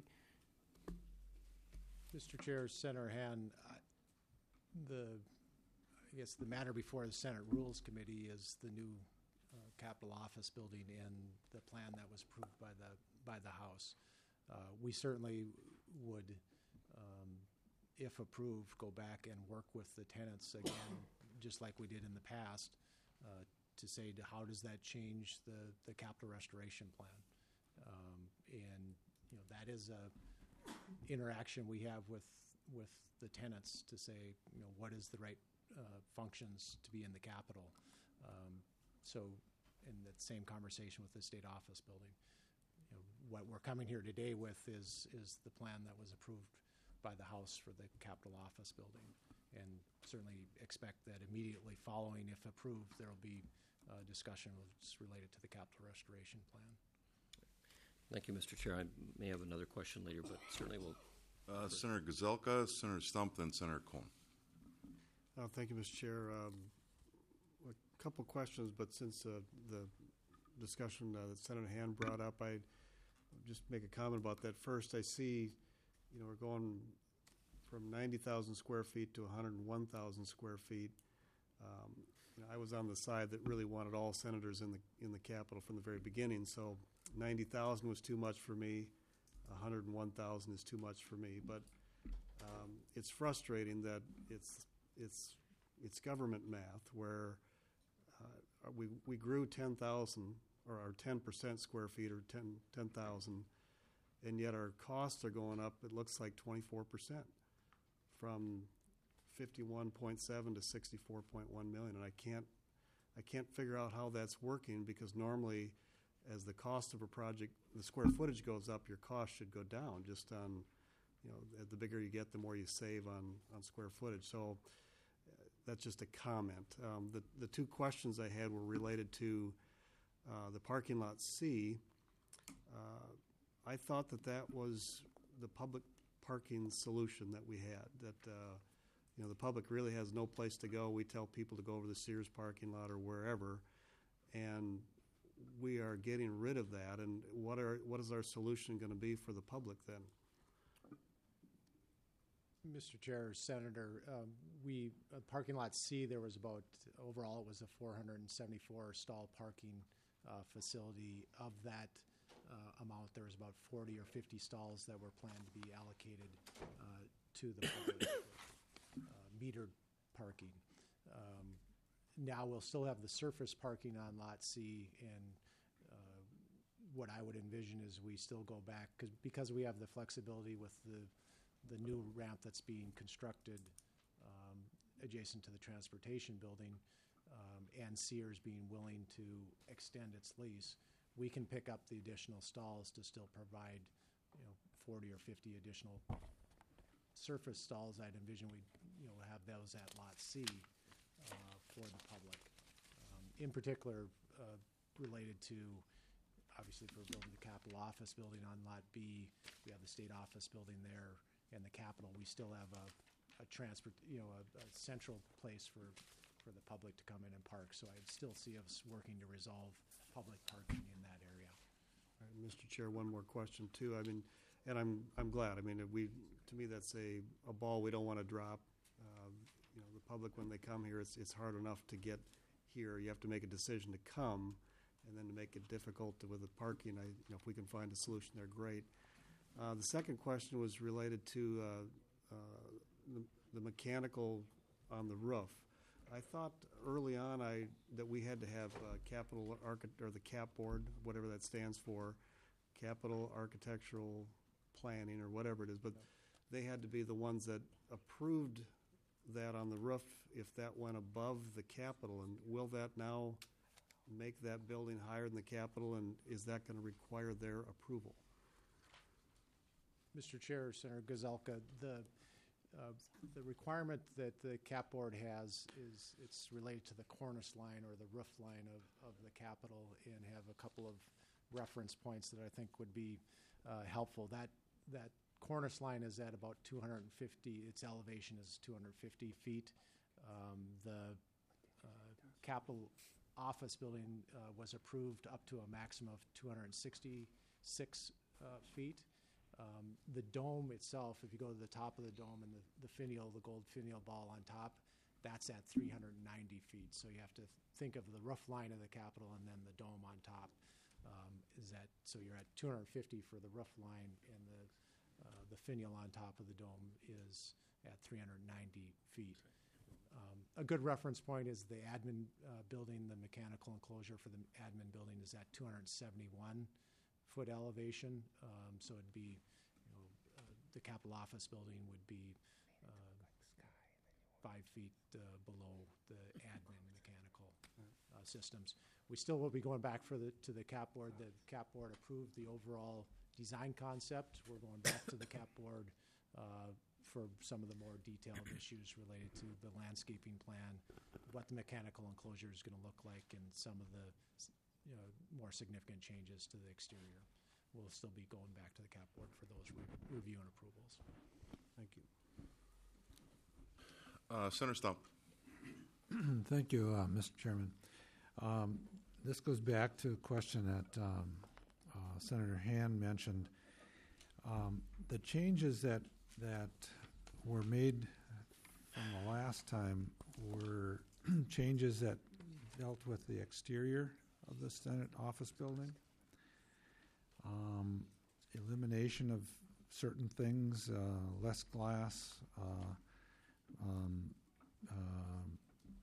S2: Mister Chair, Senator Han, I- the, I guess the matter before the Senate Rules Committee is the new uh, Capitol Office building and the plan that was approved by the, by the House. Uh, We certainly would, um, if approved, go back and work with the tenants again, just like we did in the past, uh, to say to how does that change the, the capital restoration plan. Um, And, you know, that is a interaction we have with, with the tenants to say, you know, what is the right uh, functions to be in the Capitol. Um, So, in that same conversation with the state office building. You know, what we're coming here today with is, is the plan that was approved by the House for the Capitol Office building. And certainly expect that immediately following, if approved, there will be uh, discussion that's related to the capital restoration plan.
S8: Thank you, Mister Chair. I may have another question later, but certainly we'll.
S1: Uh, Senator Gazelka, Senator Stump, then Senator Cohn.
S7: Uh, Thank you, Mister Chair. Um, A couple questions, but since uh, the discussion uh, that Senator Han brought up, I just make a comment about that. First, I see, you know, we're going from ninety thousand square feet to one hundred one thousand square feet. Um, you know, I was on the side that really wanted all senators in the in the Capitol from the very beginning, so ninety thousand was too much for me. one hundred one thousand is too much for me. But um, it's frustrating that it's it's it's government math where uh, we we grew ten thousand or our ten percent square feet or ten ten thousand, and yet our costs are going up. It looks like twenty four percent from fifty one point seven to sixty four point one million, and I can't I can't figure out how that's working because normally, as the cost of a project, the square footage goes up, your cost should go down. Just on, you know, the bigger you get, the more you save on on square footage. So. That's just a comment. Um, the, the two questions I had were related to uh, the parking lot C. Uh, I thought that that was the public parking solution that we had, that uh, you know, the public really has no place to go. We tell people to go over the Sears parking lot or wherever, and we are getting rid of that. And what are what is our solution going to be for the public then?
S2: Mister Chair, Senator, um, we, uh, parking lot C, there was about, overall it was a four hundred seventy-four stall parking uh, facility. Of that uh, amount, there was about forty or fifty stalls that were planned to be allocated uh, to the public, uh, metered parking. Um, Now, we'll still have the surface parking on Lot C, and uh, what I would envision is we still go back, because, because we have the flexibility with the, the new ramp that's being constructed um, adjacent to the transportation building, um, and Sears being willing to extend its lease, we can pick up the additional stalls to still provide, you know, forty or fifty additional surface stalls. I'd envision we, you know, have those at Lot C uh, for the public. Um, in particular, uh, related to, obviously, if we're building the Capitol Office building on Lot B, we have the State Office building there, and the Capitol. We still have a, a transport, you know, a, a central place for, for the public to come in and park. So I'd still see us working to resolve public parking in that area.
S7: All right, Mister Chair, one more question too. I mean, and I'm, I'm glad. I mean, we, to me, that's a, a ball we don't want to drop. Um, You know, the public, when they come here, it's, it's hard enough to get here. You have to make a decision to come, and then to make it difficult to, with the parking, I, you know, if we can find a solution there, great. Uh, the second question was related to uh, uh, the, the mechanical on the roof. I thought early on I that we had to have uh, capital archi- or the CAP board, whatever that stands for, capital architectural planning or whatever it is, but they had to be the ones that approved that on the roof if that went above the Capitol. And will that now make that building higher than the Capitol, and is that going to require their approval?
S2: Mister Chair, Senator Gazelka, the uh, the requirement that the cap board has is it's related to the cornice line or the roof line of, of the Capitol, and have a couple of reference points that I think would be uh, helpful. That that cornice line is at about two hundred fifty. Its elevation is two hundred fifty feet. Um, the uh, Capitol Office building uh, was approved up to a maximum of two hundred sixty-six uh, feet. Um, the dome itself, if you go to the top of the dome and the, the finial, the gold finial ball on top, that's at three hundred ninety feet. So you have to think of the roof line of the Capitol and then the dome on top. Um, is that so? You're at two hundred fifty for the roof line, and the uh, the finial on top of the dome is at three hundred ninety feet. Um, a good reference point is the admin uh, building. The mechanical enclosure for the admin building is at two hundred seventy-one foot elevation. Um, so it'd be, you know, uh, the Capitol Office building would be uh, five feet uh, below the admin mechanical uh, systems. We still will be going back for the to the cap board. The cap board approved the overall design concept. We're going back to the cap board uh, for some of the more detailed issues related to the landscaping plan, what the mechanical enclosure is going to look like, and some of the, you know, more significant changes to the exterior. We'll still be going back to the cap board for those re- review and approvals.
S7: Thank you.
S1: Uh, Senator Stump.
S6: Thank you, uh, Mister Chairman. Um, this goes back to a question that um, uh, Senator Hand mentioned. Um, the changes that that were made from the last time were changes that dealt with the exterior of the Senate office building, um, elimination of certain things, uh, less glass, uh, um, um,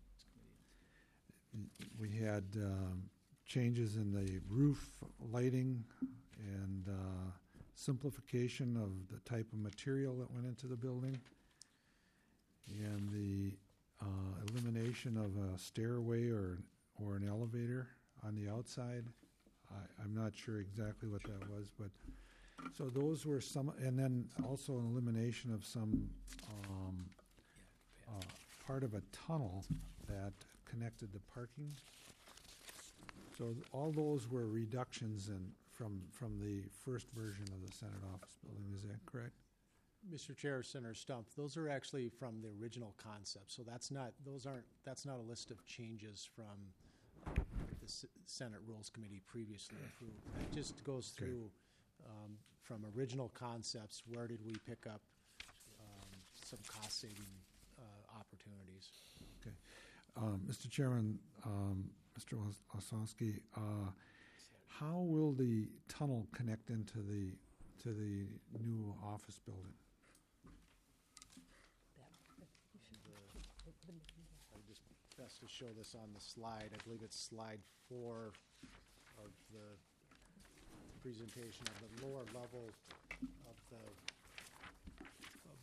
S6: we had um, changes in the roof lighting and uh, simplification of the type of material that went into the building, and the uh, elimination of a stairway or or an elevator on the outside. I, I'm not sure exactly what that was, but so those were some, and then also an elimination of some um, uh, part of a tunnel that connected the parking. So th- all those were reductions in from from the first version of the Senate office building. Is that correct?
S2: Mister Chair, Senator Stump, those are actually from the original concept. So that's not, those aren't, that's not a list of changes from the S- Senate Rules Committee previously approved. It just goes
S6: Okay.
S2: through um, from original concepts, where did we pick up um, some cost-saving uh, opportunities.
S6: Okay. Um, Mister Chairman, um, Mister Os- Osowski, uh, how will the tunnel connect into the to the new office building?
S2: best to show this on the slide. I believe it's slide four of the presentation of the lower level of the of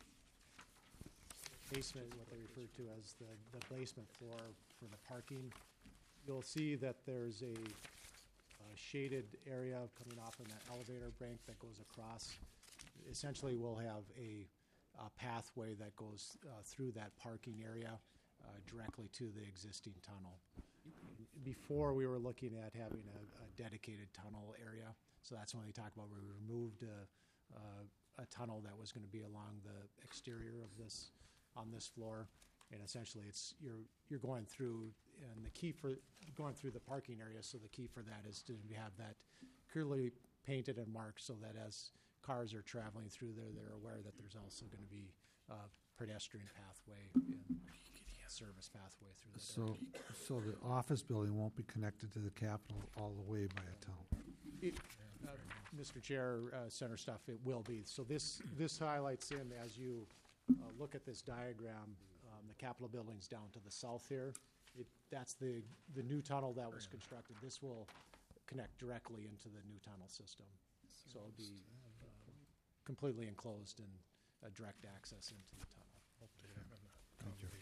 S2: basement, what they refer to as the, the basement floor for the parking. You'll see that there's a uh, shaded area coming off in that elevator bank that goes across. Essentially, we'll have a, a pathway that goes uh, through that parking area uh, directly to the existing tunnel. Before, we were looking at having a, a dedicated tunnel area, so that's when we talked about we removed a, a, a tunnel that was going to be along the exterior of this, on this floor, and essentially it's you're you're going through, and the key for going through the parking area. So the key for that is to have that clearly painted and marked, so that as cars are traveling through there, they're aware that there's also going to be a pedestrian pathway and service pathway through that
S6: So,
S2: area.
S6: so the office building won't be connected to the Capitol all the way by a tunnel?
S2: It, uh, Mister Chair, uh, Center Stuff, it will be. So this, this highlights in, as you uh, look at this diagram, um, the Capitol building's down to the south here. It, that's the, the new tunnel that was constructed. This will connect directly into the new tunnel system. So it'll be uh, completely enclosed and uh, direct access into the tunnel.
S6: Thank you.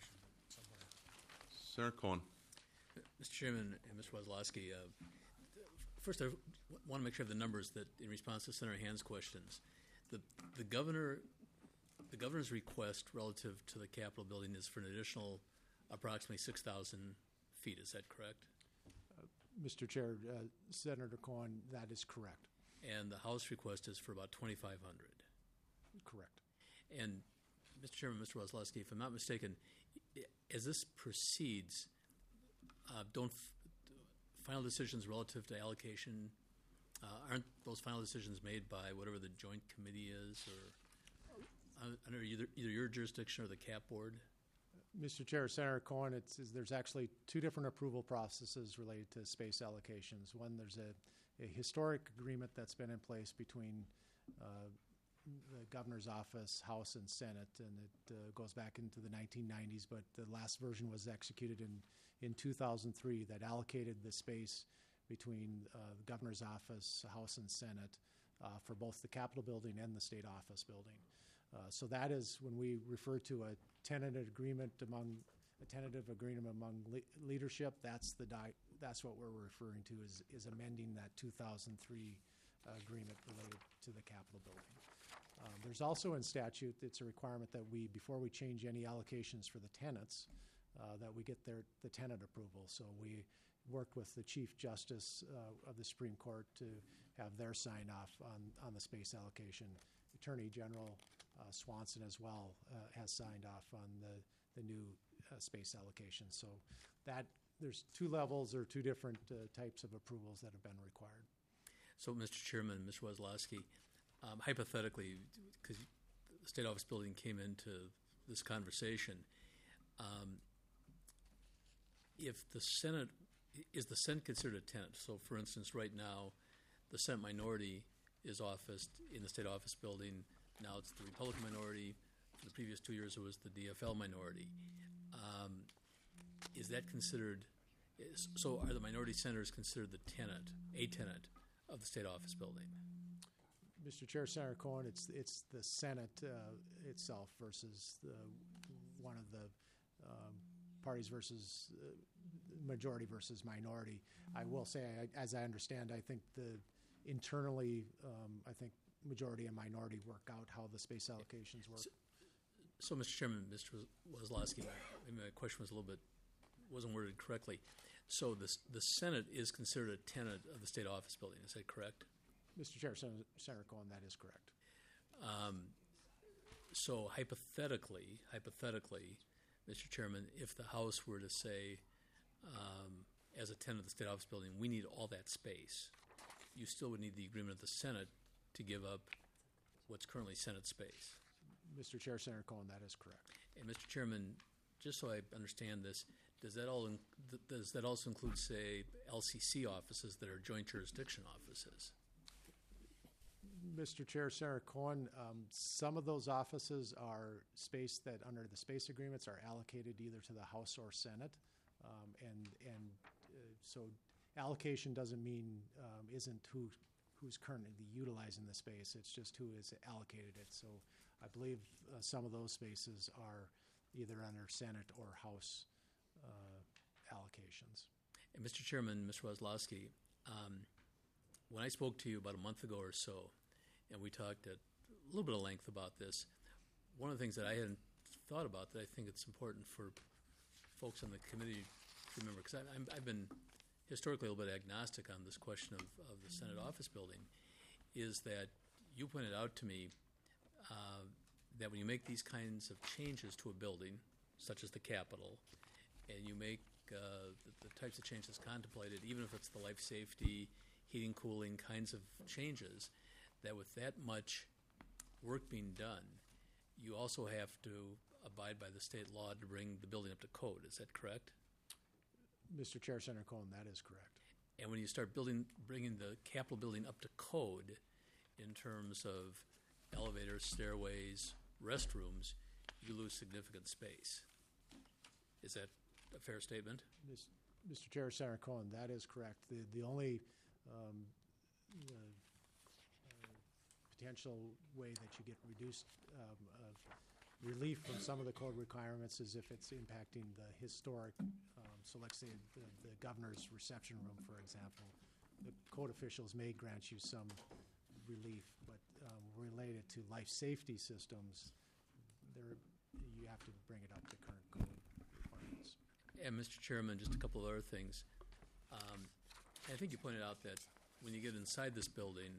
S1: Senator Cohen.
S9: Mister Chairman and Mister Wozlowski, uh, first I w- want to make sure I have the numbers that, in response to Senator Hand's questions, the the governor, the governor's request relative to the Capitol building is for an additional approximately six thousand feet. Is that correct?
S2: Mister Chair, uh, Senator Cohen, that is correct.
S9: And the House request is for about twenty-five hundred.
S2: Correct.
S9: And Mister Chairman, Mister Wozlowski, if I'm not mistaken, i- as this proceeds, uh, don't f- final decisions relative to allocation, uh, aren't those final decisions made by whatever the joint committee is, or uh, under either, either your jurisdiction or the CAP board?
S2: Mister Chair, Senator Cohen, it's, is there's actually two different approval processes related to space allocations. One, there's a, a historic agreement that's been in place between uh, the governor's office, House, and Senate, and it uh, goes back into the nineteen nineties, but the last version was executed in, in two thousand three that allocated the space between uh, the governor's office, House, and Senate uh, for both the Capitol building and the state office building. Uh, so that is when we refer to a tentative agreement among a tentative agreement among le- leadership. That's the di- that's what we're referring to is is amending that two thousand three uh, agreement related to the Capitol building. Um, there's also in statute, it's a requirement that we, before we change any allocations for the tenants, uh, that we get their the tenant approval. So we worked with the Chief Justice uh, of the Supreme Court to have their sign off on on the space allocation. Attorney General Uh, Swanson as well uh, has signed off on the, the new uh, space allocation. So that there's two levels or two different uh, types of approvals that have been required.
S9: So, Mister Chairman, Mister Wozlowski, um, hypothetically, because the state office building came into this conversation, um, if the Senate, is the Senate considered a tenant? So, for instance, right now, the Senate minority is officed in the state office building. Now it's the Republican minority. For the previous two years, it was the D F L minority. Um, is that considered? Is, so, are the minority senators considered the tenant, a tenant of the state office building?
S2: Mister Chair, Senator Cohen, it's it's the Senate uh, itself versus the, one of the um, parties versus uh, majority versus minority. I will say, I, as I understand, I think the internally, um, I think. Majority and minority work out how the space allocations work.
S9: So, so Mister Chairman, Mister Wozlowski, maybe my question was a little bit, wasn't worded correctly. So the, the Senate is considered a tenant of the state office building, is that correct?
S2: Mister Chair, Senator, Senator Cohen, that is correct.
S9: Um, so hypothetically, hypothetically, Mister Chairman, if the House were to say, um, as a tenant of the state office building, we need all that space, you still would need the agreement of the Senate to give up what's currently Senate space.
S2: Mister Chair, Senator Cohen, that is correct.
S9: And Mister Chairman, just so I understand this, does that all in, th- does that also include, say, L C C offices that are joint jurisdiction offices?
S2: Mister Chair, Sarah Cohen, um, some of those offices are space that, under the space agreements, are allocated either to the House or Senate. Um, and and uh, so allocation doesn't mean, um, isn't who who's currently utilizing the space. It's just who has allocated it. So I believe uh, some of those spaces are either under Senate or House uh, allocations.
S9: And Mister Chairman, Mister Wazlowski, um, when I spoke to you about a month ago or so, and we talked at a little bit of length about this, one of the things that I hadn't thought about that I think it's important for folks on the committee to remember, because I've been historically a little bit agnostic on this question of, of the Senate office building, is that you pointed out to me uh, that when you make these kinds of changes to a building, such as the Capitol, and you make uh, the, the types of changes contemplated, even if it's the life safety, heating, cooling kinds of changes, that with that much work being done, you also have to abide by the state law to bring the building up to code. Is that correct?
S2: Mister Chair, Senator Cohen, that is correct.
S9: And when you start building, bringing the Capitol building up to code in terms of elevators, stairways, restrooms, you lose significant space. Is that a fair statement?
S2: Mister Chair, Senator Cohen, that is correct. The, the only um, uh, uh, potential way that you get reduced um, uh, relief from some of the code requirements is if it's impacting the historic, um, so let's say the, the governor's reception room, for example. The code officials may grant you some relief, but um, related to life safety systems, there you have to bring it up to current code requirements.
S9: And Mister Chairman, just a couple of other things. Um, I think you pointed out that when you get inside this building,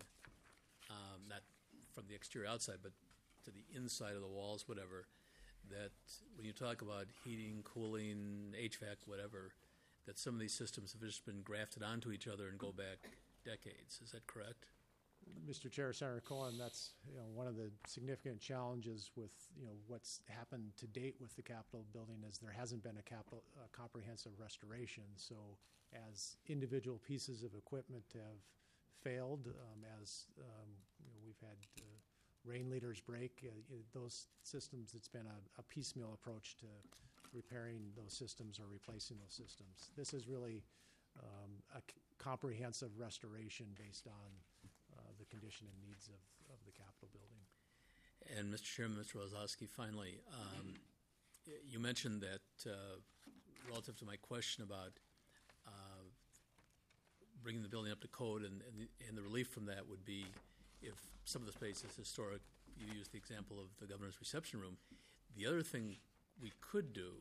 S9: um, not from the exterior outside, but to the inside of the walls, whatever, that when you talk about heating, cooling, H V A C, whatever, that some of these systems have just been grafted onto each other and go back decades. Is that correct?
S2: Mister Chair, Senator Cohen, that's you know one of the significant challenges with you know what's happened to date with the Capitol building is there hasn't been a capital uh, comprehensive restoration. So as individual pieces of equipment have failed, um, as um, you know, we've had uh, rain leaders break, uh, those systems, it's been a, a piecemeal approach to repairing those systems or replacing those systems. This is really um, a c- comprehensive restoration based on uh, the condition and needs of, of the Capitol building.
S9: And Mister Chairman, Mister Wazlowski, finally, um, you mentioned that uh, relative to my question about uh, bringing the building up to code, and, and, the, and the relief from that would be if some of the space is historic. You used the example of the governor's reception room. The other thing we could do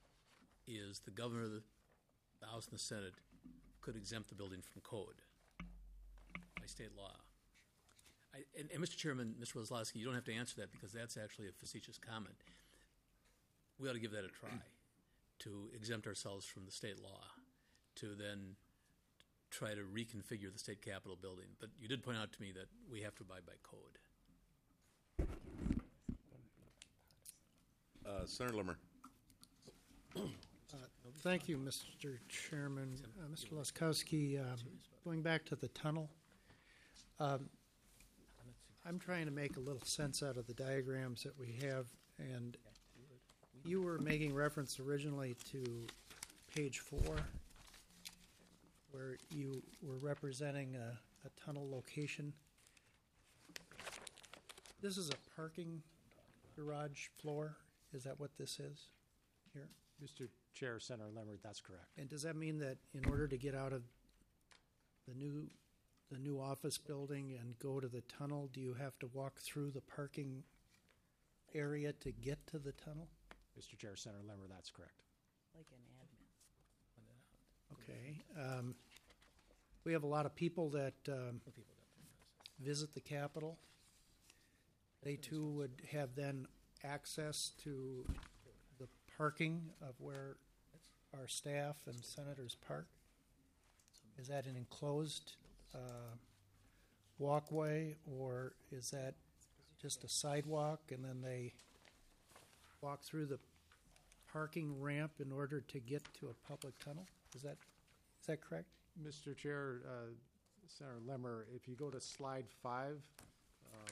S9: is the governor, the, the House, and the Senate could exempt the building from code by state law. I, and, and Mister Chairman, Mister Wazlowski, you don't have to answer that because that's actually a facetious comment. We ought to give that a try to exempt ourselves from the state law to then try to reconfigure the state capitol building. But you did point out to me that we have to abide by code.
S1: Uh, Senator Limmer.
S10: Thank you, Mister Chairman. Uh, Mister Laskowski, um, going back to the tunnel, um, I'm trying to make a little sense out of the diagrams that we have, and you were making reference originally to page four, where you were representing a, a tunnel location. This is a parking garage floor. Is that what this is here?
S2: Mister Chair, Senator Limmer, that's correct.
S10: And does that mean that in order to get out of the new the new office building and go to the tunnel, do you have to walk through the parking area to get to the tunnel?
S2: Mister Chair, Senator Limmer, that's correct.
S11: Like an admin.
S10: Okay. Um, we have a lot of people that um, visit the Capitol. They too would have then access to the parking of where our staff and senators park. Is that an enclosed uh, walkway, or is that just a sidewalk and then they walk through the parking ramp in order to get to a public tunnel? Is that is that correct?
S2: Mister Chair, uh, Senator Limmer, if you go to slide five, um,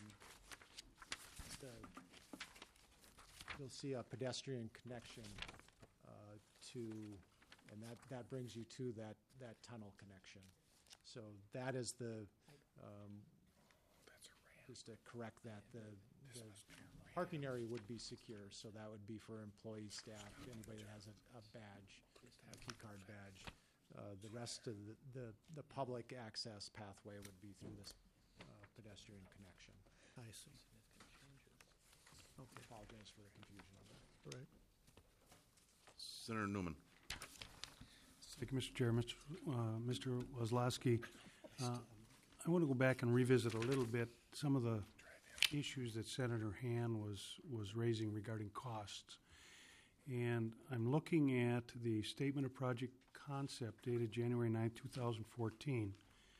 S2: the, you'll see a pedestrian connection uh, to, and that, that brings you to that, that tunnel connection. So that is the, um, just to correct that, the, the parking area would be secure, so that would be for employees, staff, anybody that has a, a badge, a key card badge. Uh, the rest of the, the, the public access pathway would be through this uh, pedestrian connection.
S10: I see. Okay,
S2: Apologize for the confusion on that.
S10: all right.
S1: Senator Newman.
S11: Thank you, Mister Chair. Mister Uh, Mister Wozlowski, uh, I want to go back and revisit a little bit some of the issues that Senator Han was, was raising regarding costs. And I'm looking at the Statement of Project Concept dated January ninth, two thousand fourteen.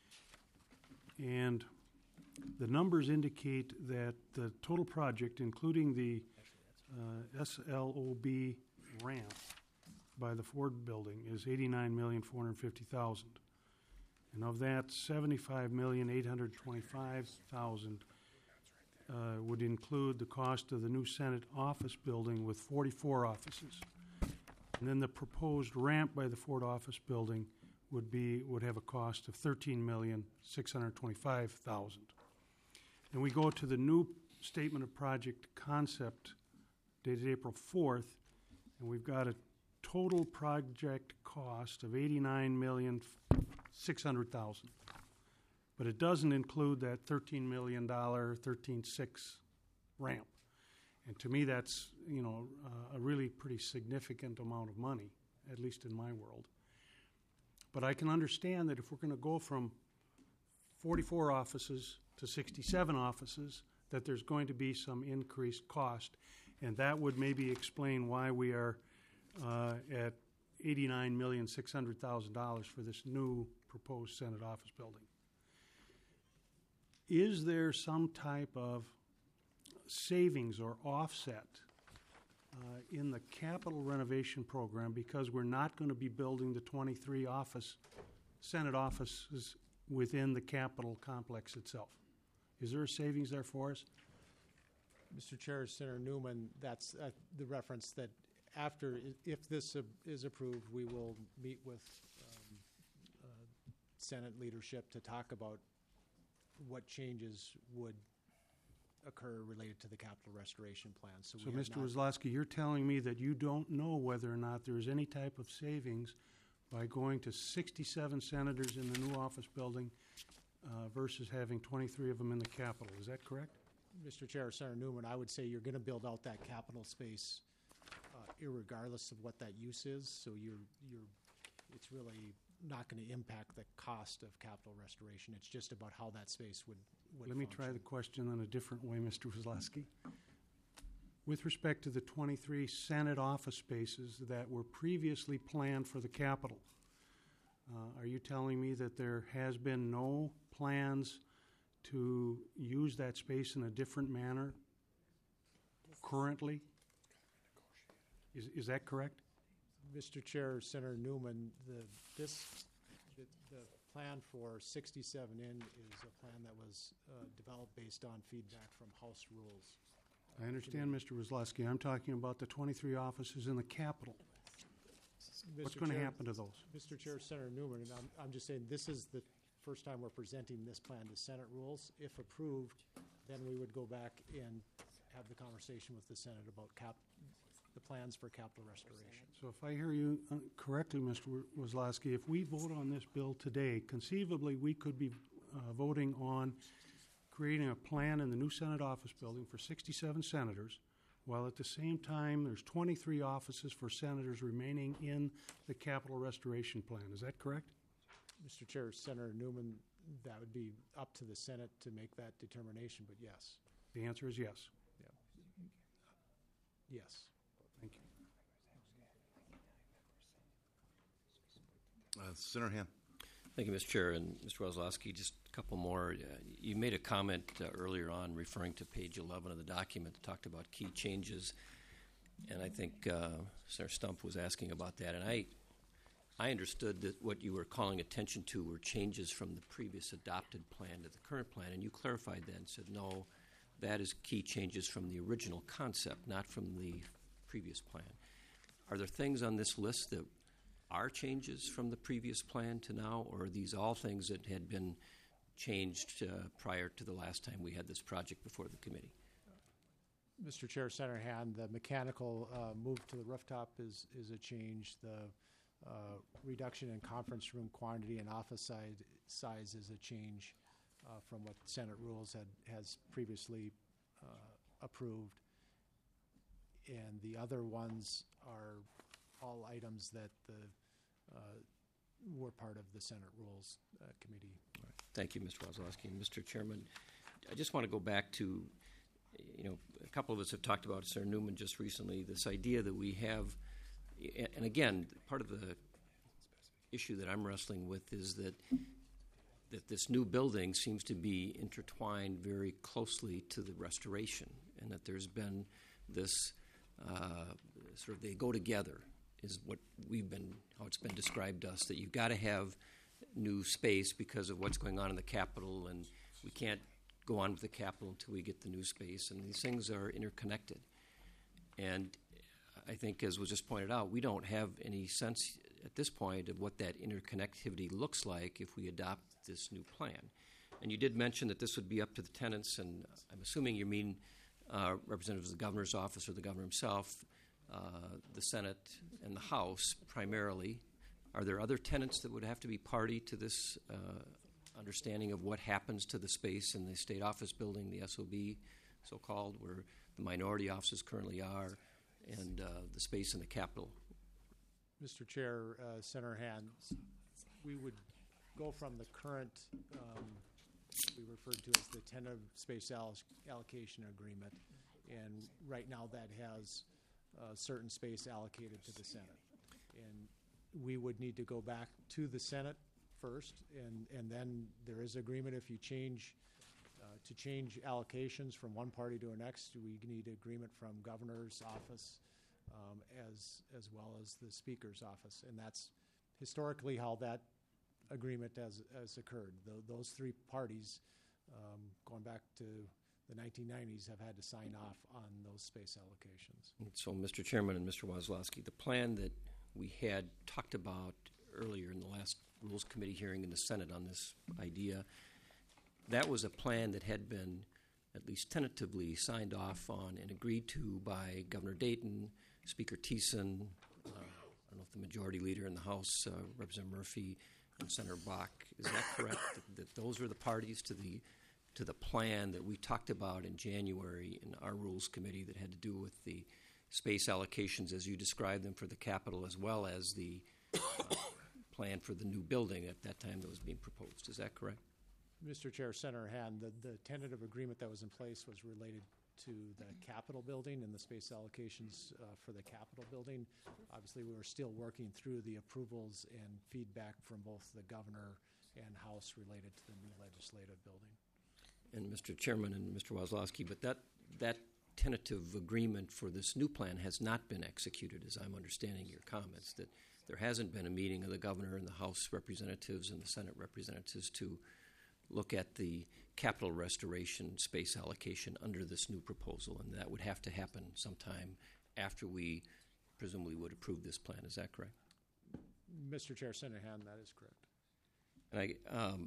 S11: And the numbers indicate that the total project, including the uh, S L O B ramp by the Ford building, is eighty-nine million four hundred fifty thousand dollars. And of that, seventy-five million eight hundred twenty-five thousand dollars uh, would include the cost of the new Senate office building with forty-four offices. And then the proposed ramp by the Ford office building would be would have a cost of thirteen million six hundred twenty-five thousand dollars. And we go to the new Statement of Project Concept dated April fourth, and we've got a total project cost of eighty-nine million six hundred thousand dollars. But it doesn't include that thirteen million dollars, thirteen point six ramp. And to me, that's, you know, uh, a really pretty significant amount of money, at least in my world. But I can understand that if we're going to go from forty-four offices to sixty-seven offices, that there's going to be some increased cost. And that would maybe explain why we are uh, at eighty-nine million six hundred thousand dollars for this new proposed Senate office building. Is there some type of savings or offset uh, in the capital renovation program, because we're not going to be building the twenty-three office, Senate offices within the Capitol complex itself? Is there a savings there for us?
S2: Mister Chair, Senator Newman, that's uh, the reference that after, i- if this uh, is approved, we will meet with um, uh, Senate leadership to talk about what changes would occur related to the capital restoration plan. So,
S11: So,
S2: we have
S11: Mister
S2: not-
S11: Wozlowski, you're telling me that you don't know whether or not there is any type of savings by going to sixty-seven senators in the new office building uh, versus having twenty-three of them in the Capitol. Is that correct?
S2: Mister Chair, Senator Newman, I would say you're going to build out that capital space uh, irregardless of what that use is. So you're, you're, it's really not going to impact the cost of capital restoration. It's just about how that space would, would
S11: Let me
S2: function.
S11: try the question in a different way, Mister Wozlowski. With respect to the twenty-three Senate office spaces that were previously planned for the Capitol, uh, are you telling me that there has been no plans to use that space in a different manner currently? Is, is that correct?
S2: Mister Chair, Senator Newman, the, this, the, the plan for sixty-seven in is a plan that was uh, developed based on feedback from House rules.
S11: I understand, Mister Wozlowski. I'm talking about the twenty-three offices in the Capitol. What's
S2: Mister
S11: going to
S2: Chair-
S11: happen to those?
S2: Mister Chair, Senator Newman, and I'm, I'm just saying, this is the first time we're presenting this plan to Senate rules. If approved, then we would go back and have the conversation with the Senate about cap, the plans for capital restoration.
S11: So if I hear you uh, correctly, Mister Wozlowski, if we vote on this bill today, conceivably, we could be uh, voting on creating a plan in the new Senate office building for sixty-seven senators, while at the same time, there's twenty-three offices for senators remaining in the capital restoration plan. Is that correct?
S2: Mister Chair, Senator Newman, that would be up to the Senate to make that determination, but yes,
S11: The answer is yes.
S2: yes.
S11: Thank you.
S1: Uh, Senator Han.
S8: Thank you, Mister Chair. And Mister Wozlowski, just a couple more. Uh, you made a comment uh, earlier on referring to page eleven of the document that talked about key changes. And I think uh, Senator Stump was asking about that. And I, I understood that what you were calling attention to were changes from the previous adopted plan to the current plan. And you clarified that and said, no, that is key changes from the original concept, not from the previous plan. Are there things on this list that are changes from the previous plan to now, or are these all things that had been changed uh, prior to the last time we had this project before the committee?
S2: Mister Chair, Senator Hand, the mechanical uh, move to the rooftop is, is a change. The uh, reduction in conference room quantity and office side, size is a change uh, from what Senate rules had has previously uh, approved. And the other ones are all items that the, uh, were part of the Senate Rules uh, Committee.
S8: All right. Thank you, Mister Wozlowski. And Mister Chairman, I just want to go back to, you know, a couple of us have talked about, Senator Newman just recently, this idea that we have, and again, part of the issue that I'm wrestling with is that that this new building seems to be intertwined very closely to the restoration, and that there's been this uh, sort of, they go together, is what we've been, how it's been described to us, that you've got to have new space because of what's going on in the Capitol, and we can't go on with the Capitol until we get the new space, and these things are interconnected. And I think, as was just pointed out, we don't have any sense at this point of what that interconnectivity looks like if we adopt this new plan. And you did mention that this would be up to the tenants, and I'm assuming you mean uh, representatives of the governor's office or the governor himself, uh, the Senate and the House primarily. Are there other tenants that would have to be party to this uh, understanding of what happens to the space in the state office building, the S O B, so-called, where the minority offices currently are, and uh, the space in the Capitol?
S2: Mister Chair, uh, Senator Hand, we would go from the current, um, we referred to as the tentative space all- allocation agreement, and right now that has uh, certain space allocated to the Senate. And we would need to go back to the Senate first, and, and then there is agreement if you change, uh, to change allocations from one party to the next, we need agreement from governor's office um, as, as well as the speaker's office. And that's historically how that agreement has, has occurred. Th- those three parties, um, going back to the nineteen nineties, have had to sign off on those space allocations.
S8: So, Mister Chairman and Mister Wozlowski, the plan that we had talked about earlier in the last Rules Committee hearing in the Senate on this idea, that was a plan that had been at least tentatively signed off on and agreed to by Governor Dayton, Speaker Thiessen, uh, I don't know if the majority leader in the House, uh, Representative Murphy, and Senator Bach. Is that correct? that, that those were the parties to the to the plan that we talked about in January in our Rules Committee that had to do with the space allocations as you described them for the Capitol, as well as the uh, plan for the new building at that time that was being proposed. Is that correct?
S2: Mister Chair, Senator Hand, the, the tentative agreement that was in place was related to the Capitol building and the space allocations uh, for the Capitol building. Obviously, we were still working through the approvals and feedback from both the governor and House related to the new legislative building.
S8: And Mister Chairman and Mister Wozlowski, but that that tentative agreement for this new plan has not been executed, as I'm understanding your comments, that there hasn't been a meeting of the governor and the House representatives and the Senate representatives to look at the Capitol restoration space allocation under this new proposal, and that would have to happen sometime after we presumably would approve this plan. Is that correct?
S2: Mister Chair, Senator Hand, that is correct.
S8: And I, um,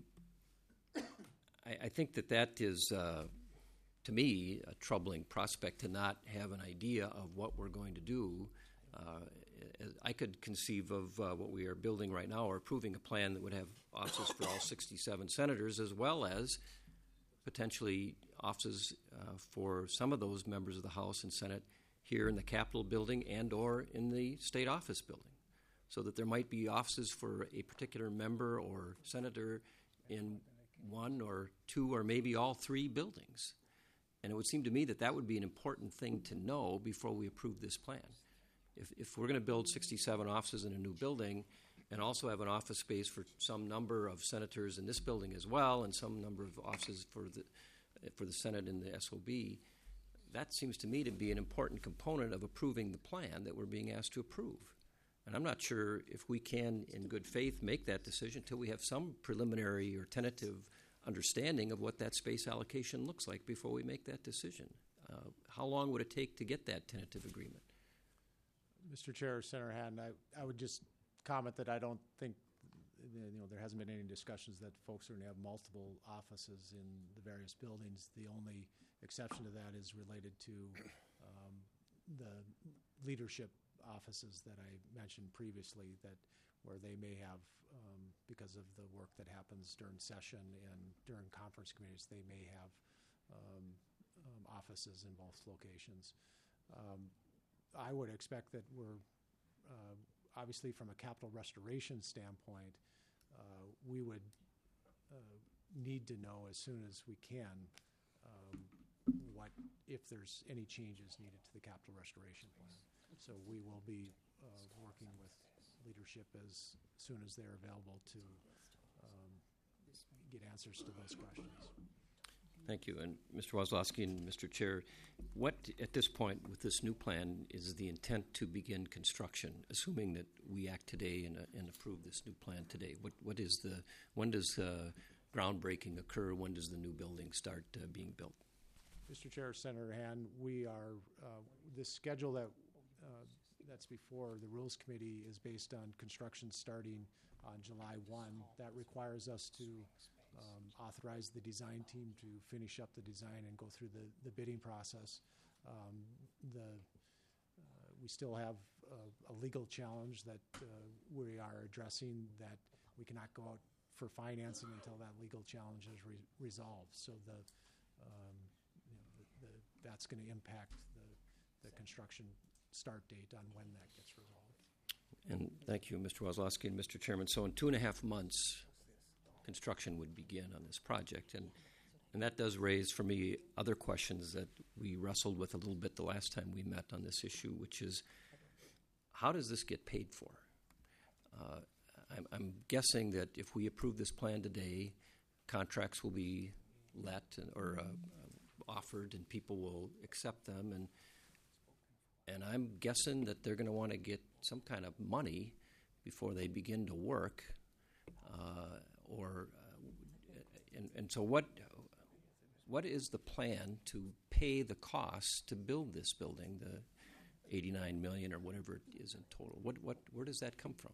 S8: I, I think that that is, uh, to me, a troubling prospect to not have an idea of what we're going to do. Uh, I could conceive of uh, what we are building right now, or approving a plan that would have offices for all sixty-seven senators, as well as potentially offices uh, for some of those members of the House and Senate here in the Capitol building and or in the state office building, so that there might be offices for a particular member or senator in one or two or maybe all three buildings. And it would seem to me that that would be an important thing to know before we approve this plan. If, if we're going to build sixty-seven offices in a new building and also have an office space for some number of senators in this building as well, and some number of offices for the for the Senate and the S O B, that seems to me to be an important component of approving the plan that we're being asked to approve. And I'm not sure if we can, in good faith, make that decision until we have some preliminary or tentative understanding of what that space allocation looks like before we make that decision. Uh, how long would it take to get that tentative agreement?
S2: Mister Chair, Senator Haddon, I, I would just comment that I don't think, you know, there hasn't been any discussions that folks are going to have multiple offices in the various buildings. The only exception to that is related to um, the leadership offices that I mentioned previously, that where they may have, um, because of the work that happens during session and during conference committees, they may have um, um, offices in both locations. Um, I would expect that we're, uh, obviously from a capital restoration standpoint, uh, we would uh, need to know as soon as we can um, what, if there's any changes needed to the capital restoration plan. So we will be uh, working with leadership as soon as they're available to um, get answers to those questions.
S8: Thank you. And Mister Wozlowski and Mister Chair, what at this point with this new plan is the intent to begin construction, assuming that we act today and, uh, and approve this new plan today? What what is the when does uh, groundbreaking occur? When does the new building start uh, being built?
S2: Mister Chair, Senator Hand, we are uh, the schedule that uh, that's before the Rules Committee is based on construction starting on July first. That requires us to Um, authorize the design team to finish up the design and go through the, the bidding process. Um, the, uh, we still have a, a legal challenge that uh, we are addressing, that we cannot go out for financing until that legal challenge is re- resolved. So the, um, you know, the, the, that's going to impact the, the construction start date on when that gets resolved.
S8: And thank you, Mister Wozlowski and Mister Chairman. So in two and a half months, construction would begin on this project. And, and that does raise for me other questions that we wrestled with a little bit the last time we met on this issue, which is, how does this get paid for? Uh, I'm, I'm guessing that if we approve this plan today, contracts will be let and, or uh, offered and people will accept them. And, and I'm guessing that they're going to want to get some kind of money before they begin to work. Uh, or uh, and, and so what what is the plan to pay the costs to build this building, the eighty-nine million or whatever it is in total? What what where does that come from?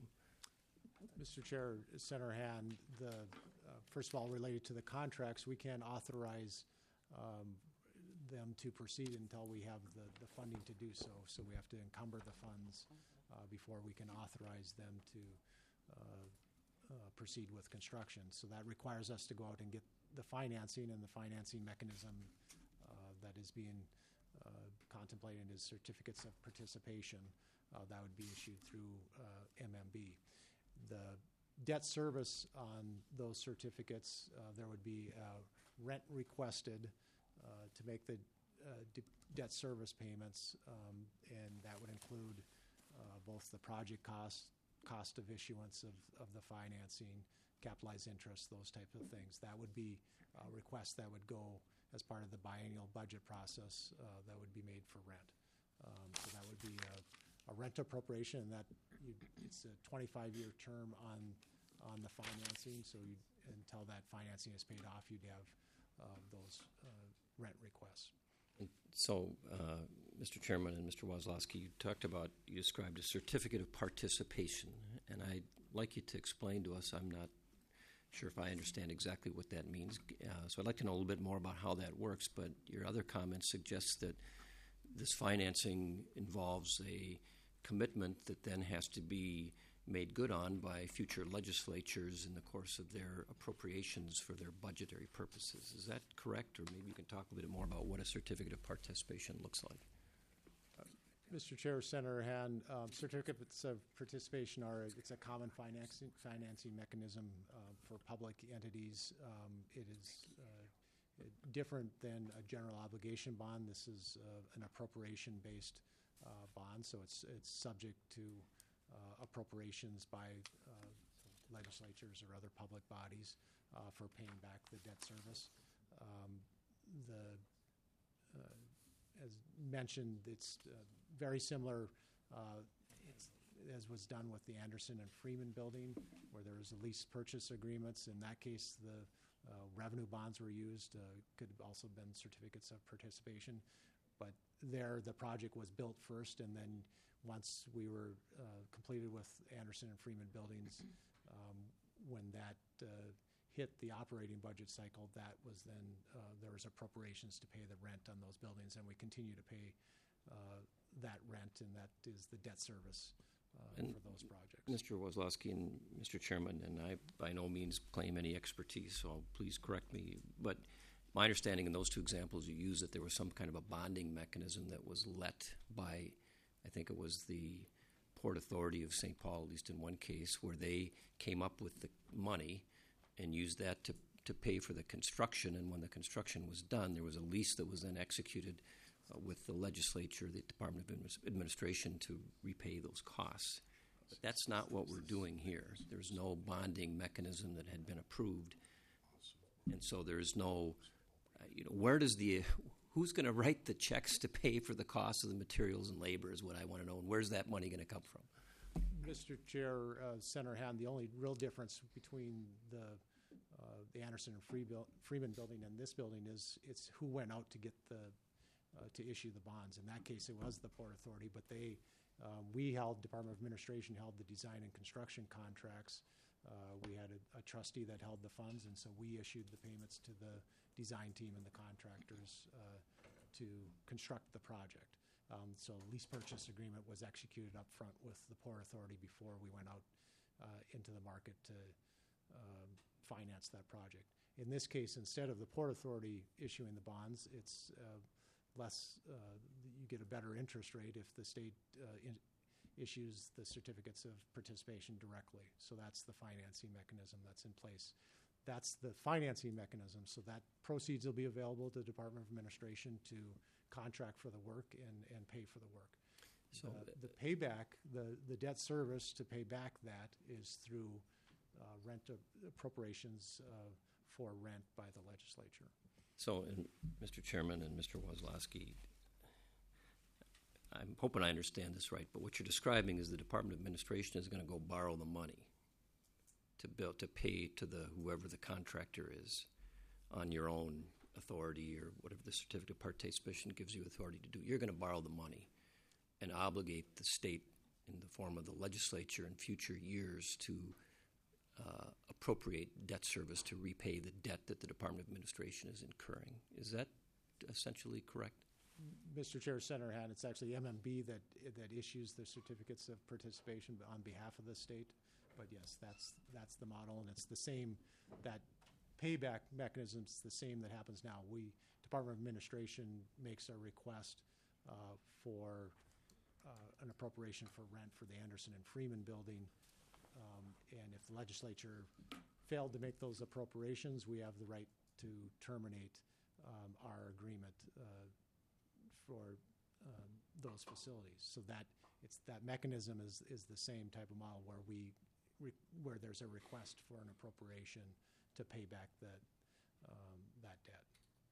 S2: Mister Chair, Senator Hand, the uh, first of all, related to the contracts, we can't authorize um, them to proceed until we have the, the funding to do so. So we have to encumber the funds uh, before we can authorize them to uh, Uh, proceed with construction. So that requires us to go out and get the financing, and the financing mechanism uh, that is being uh, contemplated is certificates of participation. Uh, that would be issued through uh, M M B. The debt service on those certificates, uh, there would be uh, rent requested uh, to make the uh, de- debt service payments, um, and that would include uh, both the project costs, cost of issuance of, of the financing, capitalized interest, those types of things. That would be a request that would go as part of the biennial budget process uh, that would be made for rent. Um, so that would be a, a rent appropriation, and that you, it's a twenty-five year term on on the financing. So you, until that financing is paid off, you'd have uh, those uh, rent requests.
S8: So, uh, Mister Chairman and Mister Wozlowski, you talked about, you described a certificate of participation, and I'd like you to explain to us, I'm not sure if I understand exactly what that means, uh, so I'd like to know a little bit more about how that works, but your other comments suggest that this financing involves a commitment that then has to be made good on by future legislatures in the course of their appropriations for their budgetary purposes. Is that correct? Or maybe you can talk a bit more about what a certificate of participation looks like.
S2: Uh, Mister Chair, Senator Hand, um, certificates of participation are, it's a common financing, financing mechanism uh, for public entities. Um, it is uh, different than a general obligation bond. This is uh, an appropriation-based uh, bond, so it's, it's subject to Uh, appropriations by uh, legislatures or other public bodies uh, for paying back the debt service. Um, the uh, as mentioned, it's uh, very similar uh, it's, as was done with the Anderson and Freeman building, where there was a lease purchase agreements. In that case, the uh, revenue bonds were used, uh, could have also been certificates of participation. But there, the project was built first, and then once we were uh, completed with Anderson and Freeman buildings, um, when that uh, hit the operating budget cycle, that was then, uh, there was appropriations to pay the rent on those buildings, and we continue to pay uh, that rent, and that is the debt service uh, for those projects.
S8: Mister Wozlowski and Mister Chairman, and I by no means claim any expertise, so please correct me, but my understanding in those two examples you used that there was some kind of a bonding mechanism that was let by, I think it was the Port Authority of Saint Paul, at least in one case, where they came up with the money and used that to, to pay for the construction, and when the construction was done, there was a lease that was then executed uh, with the legislature, the Department of Adminis- Administration, to repay those costs. But that's not what we're doing here. There's no bonding mechanism that had been approved, and so there's no, uh, you know, where does the, who's going to write the checks to pay for the cost of the materials and labor is what I want to know, and where's that money going to come from?
S2: Mister Chair, uh, Senator Hand, the only real difference between the uh, the Anderson and Free buil- Freeman building and this building is it's who went out to get the uh, to issue the bonds. In that case, it was the Port Authority, but they um, we held Department of Administration held the design and construction contracts. Uh, we had a, a trustee that held the funds, and so we issued the payments to the design team and the contractors uh, to construct the project. Um, so lease purchase agreement was executed up front with the Port Authority before we went out uh, into the market to um, finance that project. In this case, instead of the Port Authority issuing the bonds, it's uh, less, uh, you get a better interest rate if the state uh, in, issues the certificates of participation directly. So that's the financing mechanism that's in place. That's the financing mechanism, so that proceeds will be available to the Department of Administration to contract for the work and, and pay for the work.
S8: So
S2: uh, the payback, the, the debt service to pay back that is through uh, rent appropriations uh, for rent by the legislature.
S8: So, and Mister Chairman and Mister Wozlowski, I'm hoping I understand this right, but what you're describing is the Department of Administration is going to go borrow the money to build, to pay to the whoever the contractor is on your own authority or whatever the certificate of participation gives you authority to do. You're going to borrow the money and obligate the state in the form of the legislature in future years to uh, appropriate debt service to repay the debt that the Department of Administration is incurring. Is that essentially correct?
S2: Mister Chair, Senator Hand, it's actually M M B that that issues the certificates of participation on behalf of the state. But yes, that's that's the model, and it's the same. That payback mechanism is the same that happens now. We Department of Administration makes a request uh, for uh, an appropriation for rent for the Anderson and Freeman building, um, and if the legislature failed to make those appropriations, we have the right to terminate um, our agreement uh, for um, those facilities. So that it's that mechanism is is the same type of model where we re, where there's a request for an appropriation to pay back that um, that debt.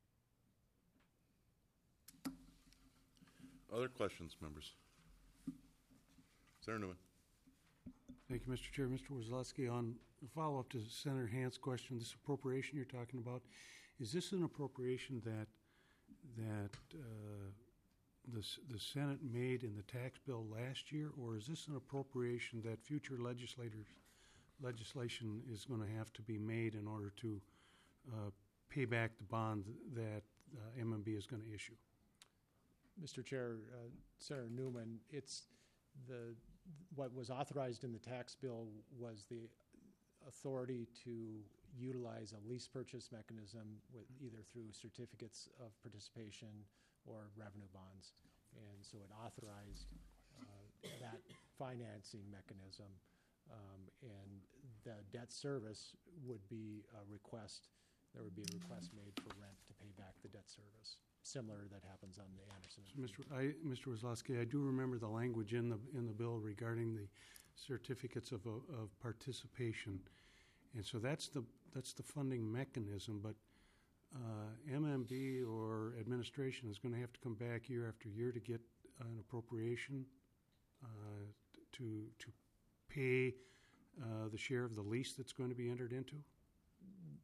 S1: Other questions, members? Senator Newman.
S11: Thank you, Mister Chair. Mister Wozlowski, on the follow-up to Senator Hand's question, this appropriation you're talking about, is this an appropriation that that uh, the, the Senate made in the tax bill last year, or is this an appropriation that future legislators legislation is going to have to be made in order to uh, pay back the bond that uh, M M B is going to issue?
S2: Mister Chair, uh, Senator Newman, it's the what was authorized in the tax bill was the authority to utilize a lease purchase mechanism with either through certificates of participation or revenue bonds. And so it authorized uh, that financing mechanism. Um, and the debt service would be a request, there would be a request made for rent to pay back the debt service, similar that happens on the Anderson.
S11: So Mister I, Mister Wozlowski, I do remember the language in the in the bill regarding the certificates of of participation, and so that's the that's the funding mechanism. But uh, M M B or administration is going to have to come back year after year to get an appropriation uh, to to pay uh, the share of the lease that's going to be entered into.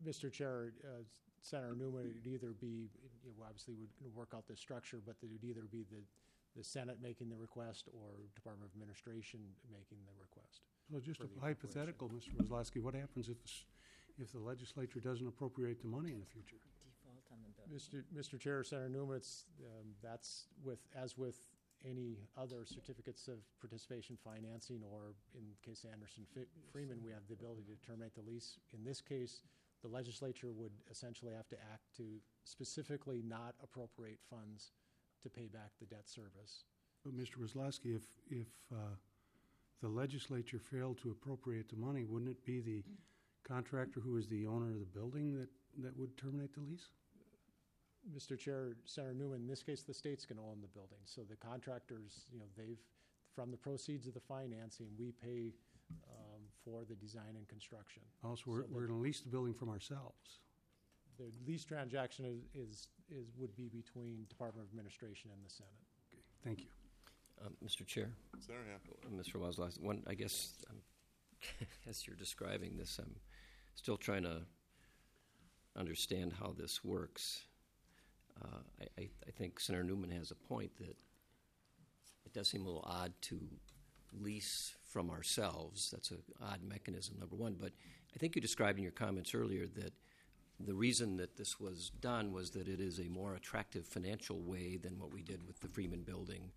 S2: Mister Chair, uh, Senator Newman, it'd either be, you know, obviously we're going to work out the structure, but it would either be the, the Senate making the request or Department of Administration making the request.
S11: So just
S2: For
S11: a
S2: the
S11: hypothetical, Mister Wozlowski, what happens if, s- if the legislature doesn't appropriate the money in the future?
S12: Default on the bill.
S2: Mister Mister Chair, Senator Newman, it's, um, that's with, as with any other certificates of participation financing, or in the case of Anderson Fi- Freeman, we have the ability to terminate the lease. In this case, the legislature would essentially have to act to specifically not appropriate funds to pay back the debt service.
S11: But Mister Wozlowski, if, if uh, the legislature failed to appropriate the money, wouldn't it be the contractor who is the owner of the building that, that would terminate the lease?
S2: Mister Chair, Senator Newman, in this case, the state's going to own the building. So the contractors, you know, they've, from the proceeds of the financing, we pay um, for the design and construction.
S11: Also, we're,
S2: So
S11: we're going to lease the building from ourselves.
S2: The lease transaction is, is, is, would be between Department of Administration and the Senate.
S11: Okay, thank you.
S8: Um, Mister Chair,
S1: Senator Hand.
S8: uh, Mister Wozlowski, one, I guess, um, as you're describing this, I'm still trying to understand how this works. Uh, I, I, I think Senator Newman has a point that it does seem a little odd to lease from ourselves. That's an odd mechanism, number one. But I think you described in your comments earlier that the reason that this was done was that it is a more attractive financial way than what we did with the Freeman building.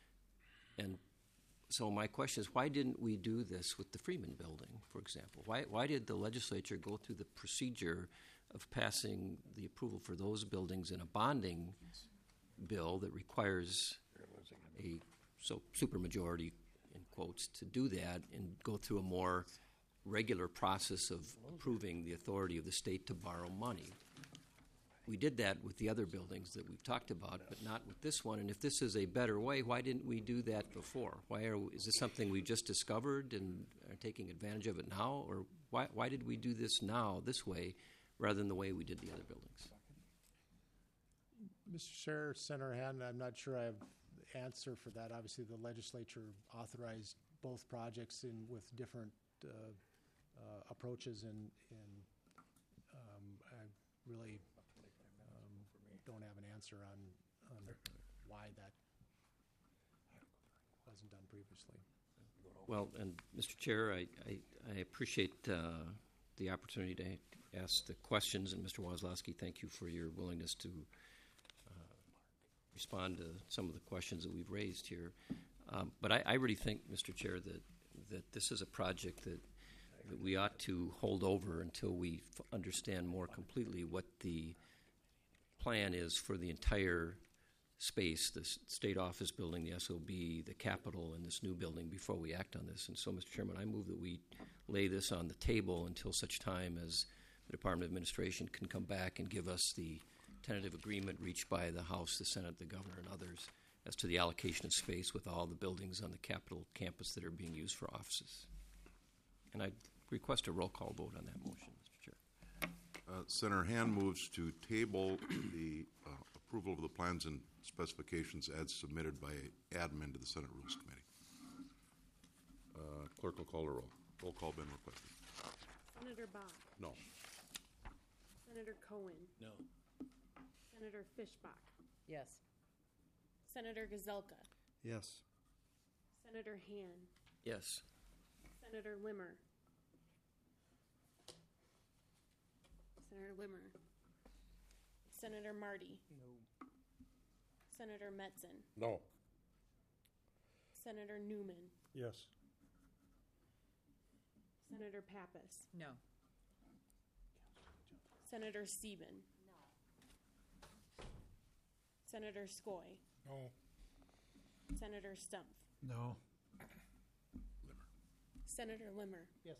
S8: And so my question is, why didn't we do this with the Freeman building, for example? Why, why did the legislature go through the procedure of passing the approval for those buildings in a bonding bill that requires a so supermajority, in quotes, to do that and go through a more regular process of approving the authority of the state to borrow money? We did that with the other buildings that we've talked about, but not with this one. And if this is a better way, why didn't we do that before? Why are is this something we just discovered and are taking advantage of it now, or why why did we do this now this way rather than the way we did the other buildings?
S2: Mister Chair, Senator Haddon, I'm not sure I have the answer for that. Obviously, the legislature authorized both projects in with different uh, uh, approaches, and, and um, I really um, don't have an answer on, on why that wasn't done previously.
S8: Well, and Mister Chair, I, I, I appreciate uh, the opportunity to ask the questions, and Mister Wozlowski, thank you for your willingness to uh, respond to some of the questions that we've raised here. Um, but I, I really think, Mister Chair, that that this is a project that that we ought to hold over until we f- understand more completely what the plan is for the entire space, the s- state office building, the S O B, the Capitol, and this new building before we act on this. And so, Mister Chairman, I move that we lay this on the table until such time as the Department of Administration can come back and give us the tentative agreement reached by the House, the Senate, the Governor, and others as to the allocation of space with all the buildings on the Capitol campus that are being used for offices. And I request a roll call vote on that motion, Mister Chair.
S1: Uh, Senator Hand moves to table the uh, approval of the plans and specifications as submitted by admin to the Senate Rules Committee. Uh, Clerk will call the roll. Roll call been requested.
S13: Senator Bach.
S1: No.
S13: Senator Cohen.
S9: No.
S13: Senator Fishbach.
S12: Yes.
S13: Senator Gazelka.
S7: Yes.
S13: Senator Han.
S8: Yes.
S13: Senator Limmer. Senator Limmer. Senator Marty.
S12: No.
S13: Senator Metzen.
S3: No.
S13: Senator Newman.
S11: Yes.
S13: Senator Pappas.
S12: No.
S13: Senator Sieben.
S12: No.
S13: Senator Skoye.
S3: No.
S13: Senator Stumpf.
S10: No.
S13: Senator Limmer.
S10: Yes.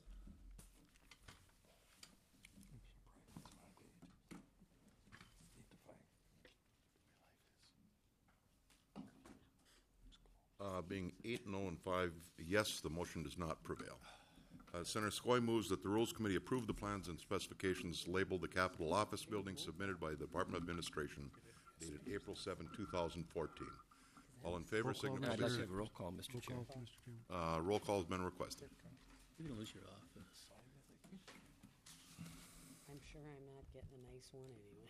S1: Uh, being eight no and five yes, the motion does not prevail. Uh, Senator Skoye moves that the Rules Committee approve the plans and specifications labeled the Capitol Office Building submitted by the Department of Administration dated April seventh, two thousand fourteen. All in favor,
S11: Roll call,
S1: signify
S8: I'd
S1: by
S8: like to
S1: saying
S8: have a roll call, Mister
S11: Roll
S8: Chair.
S11: call, Mister Chairman.
S1: Uh, roll call has been requested.
S9: You're going to lose your office.
S12: I I'm sure I'm not getting a nice one anyway.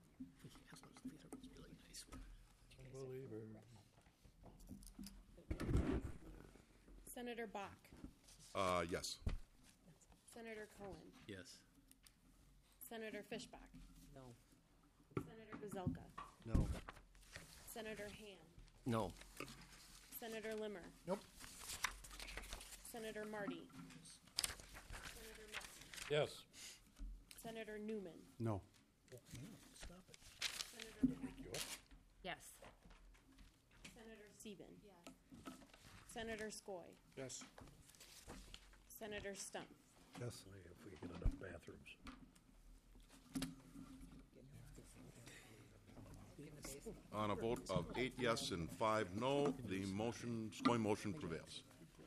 S13: Senator Bach,
S1: Uh, yes.
S13: Senator Cohen,
S9: Yes.
S13: Senator Fishbach,
S12: No.
S13: Senator Gazelka,
S7: No.
S13: Senator Hand,
S8: No.
S13: Senator Limmer.
S2: Nope.
S13: Senator Marty, Senator Messer,
S3: Yes.
S13: Senator Newman,
S11: No.
S13: Senator Packard,
S4: Yes.
S13: Senator Sieben. Yes. Senator Skoye,
S7: Yes.
S13: Senator Stump.
S6: Yes.
S3: If we get enough bathrooms.
S1: On a vote of eight yes and five no, the motion, Skoye motion prevails.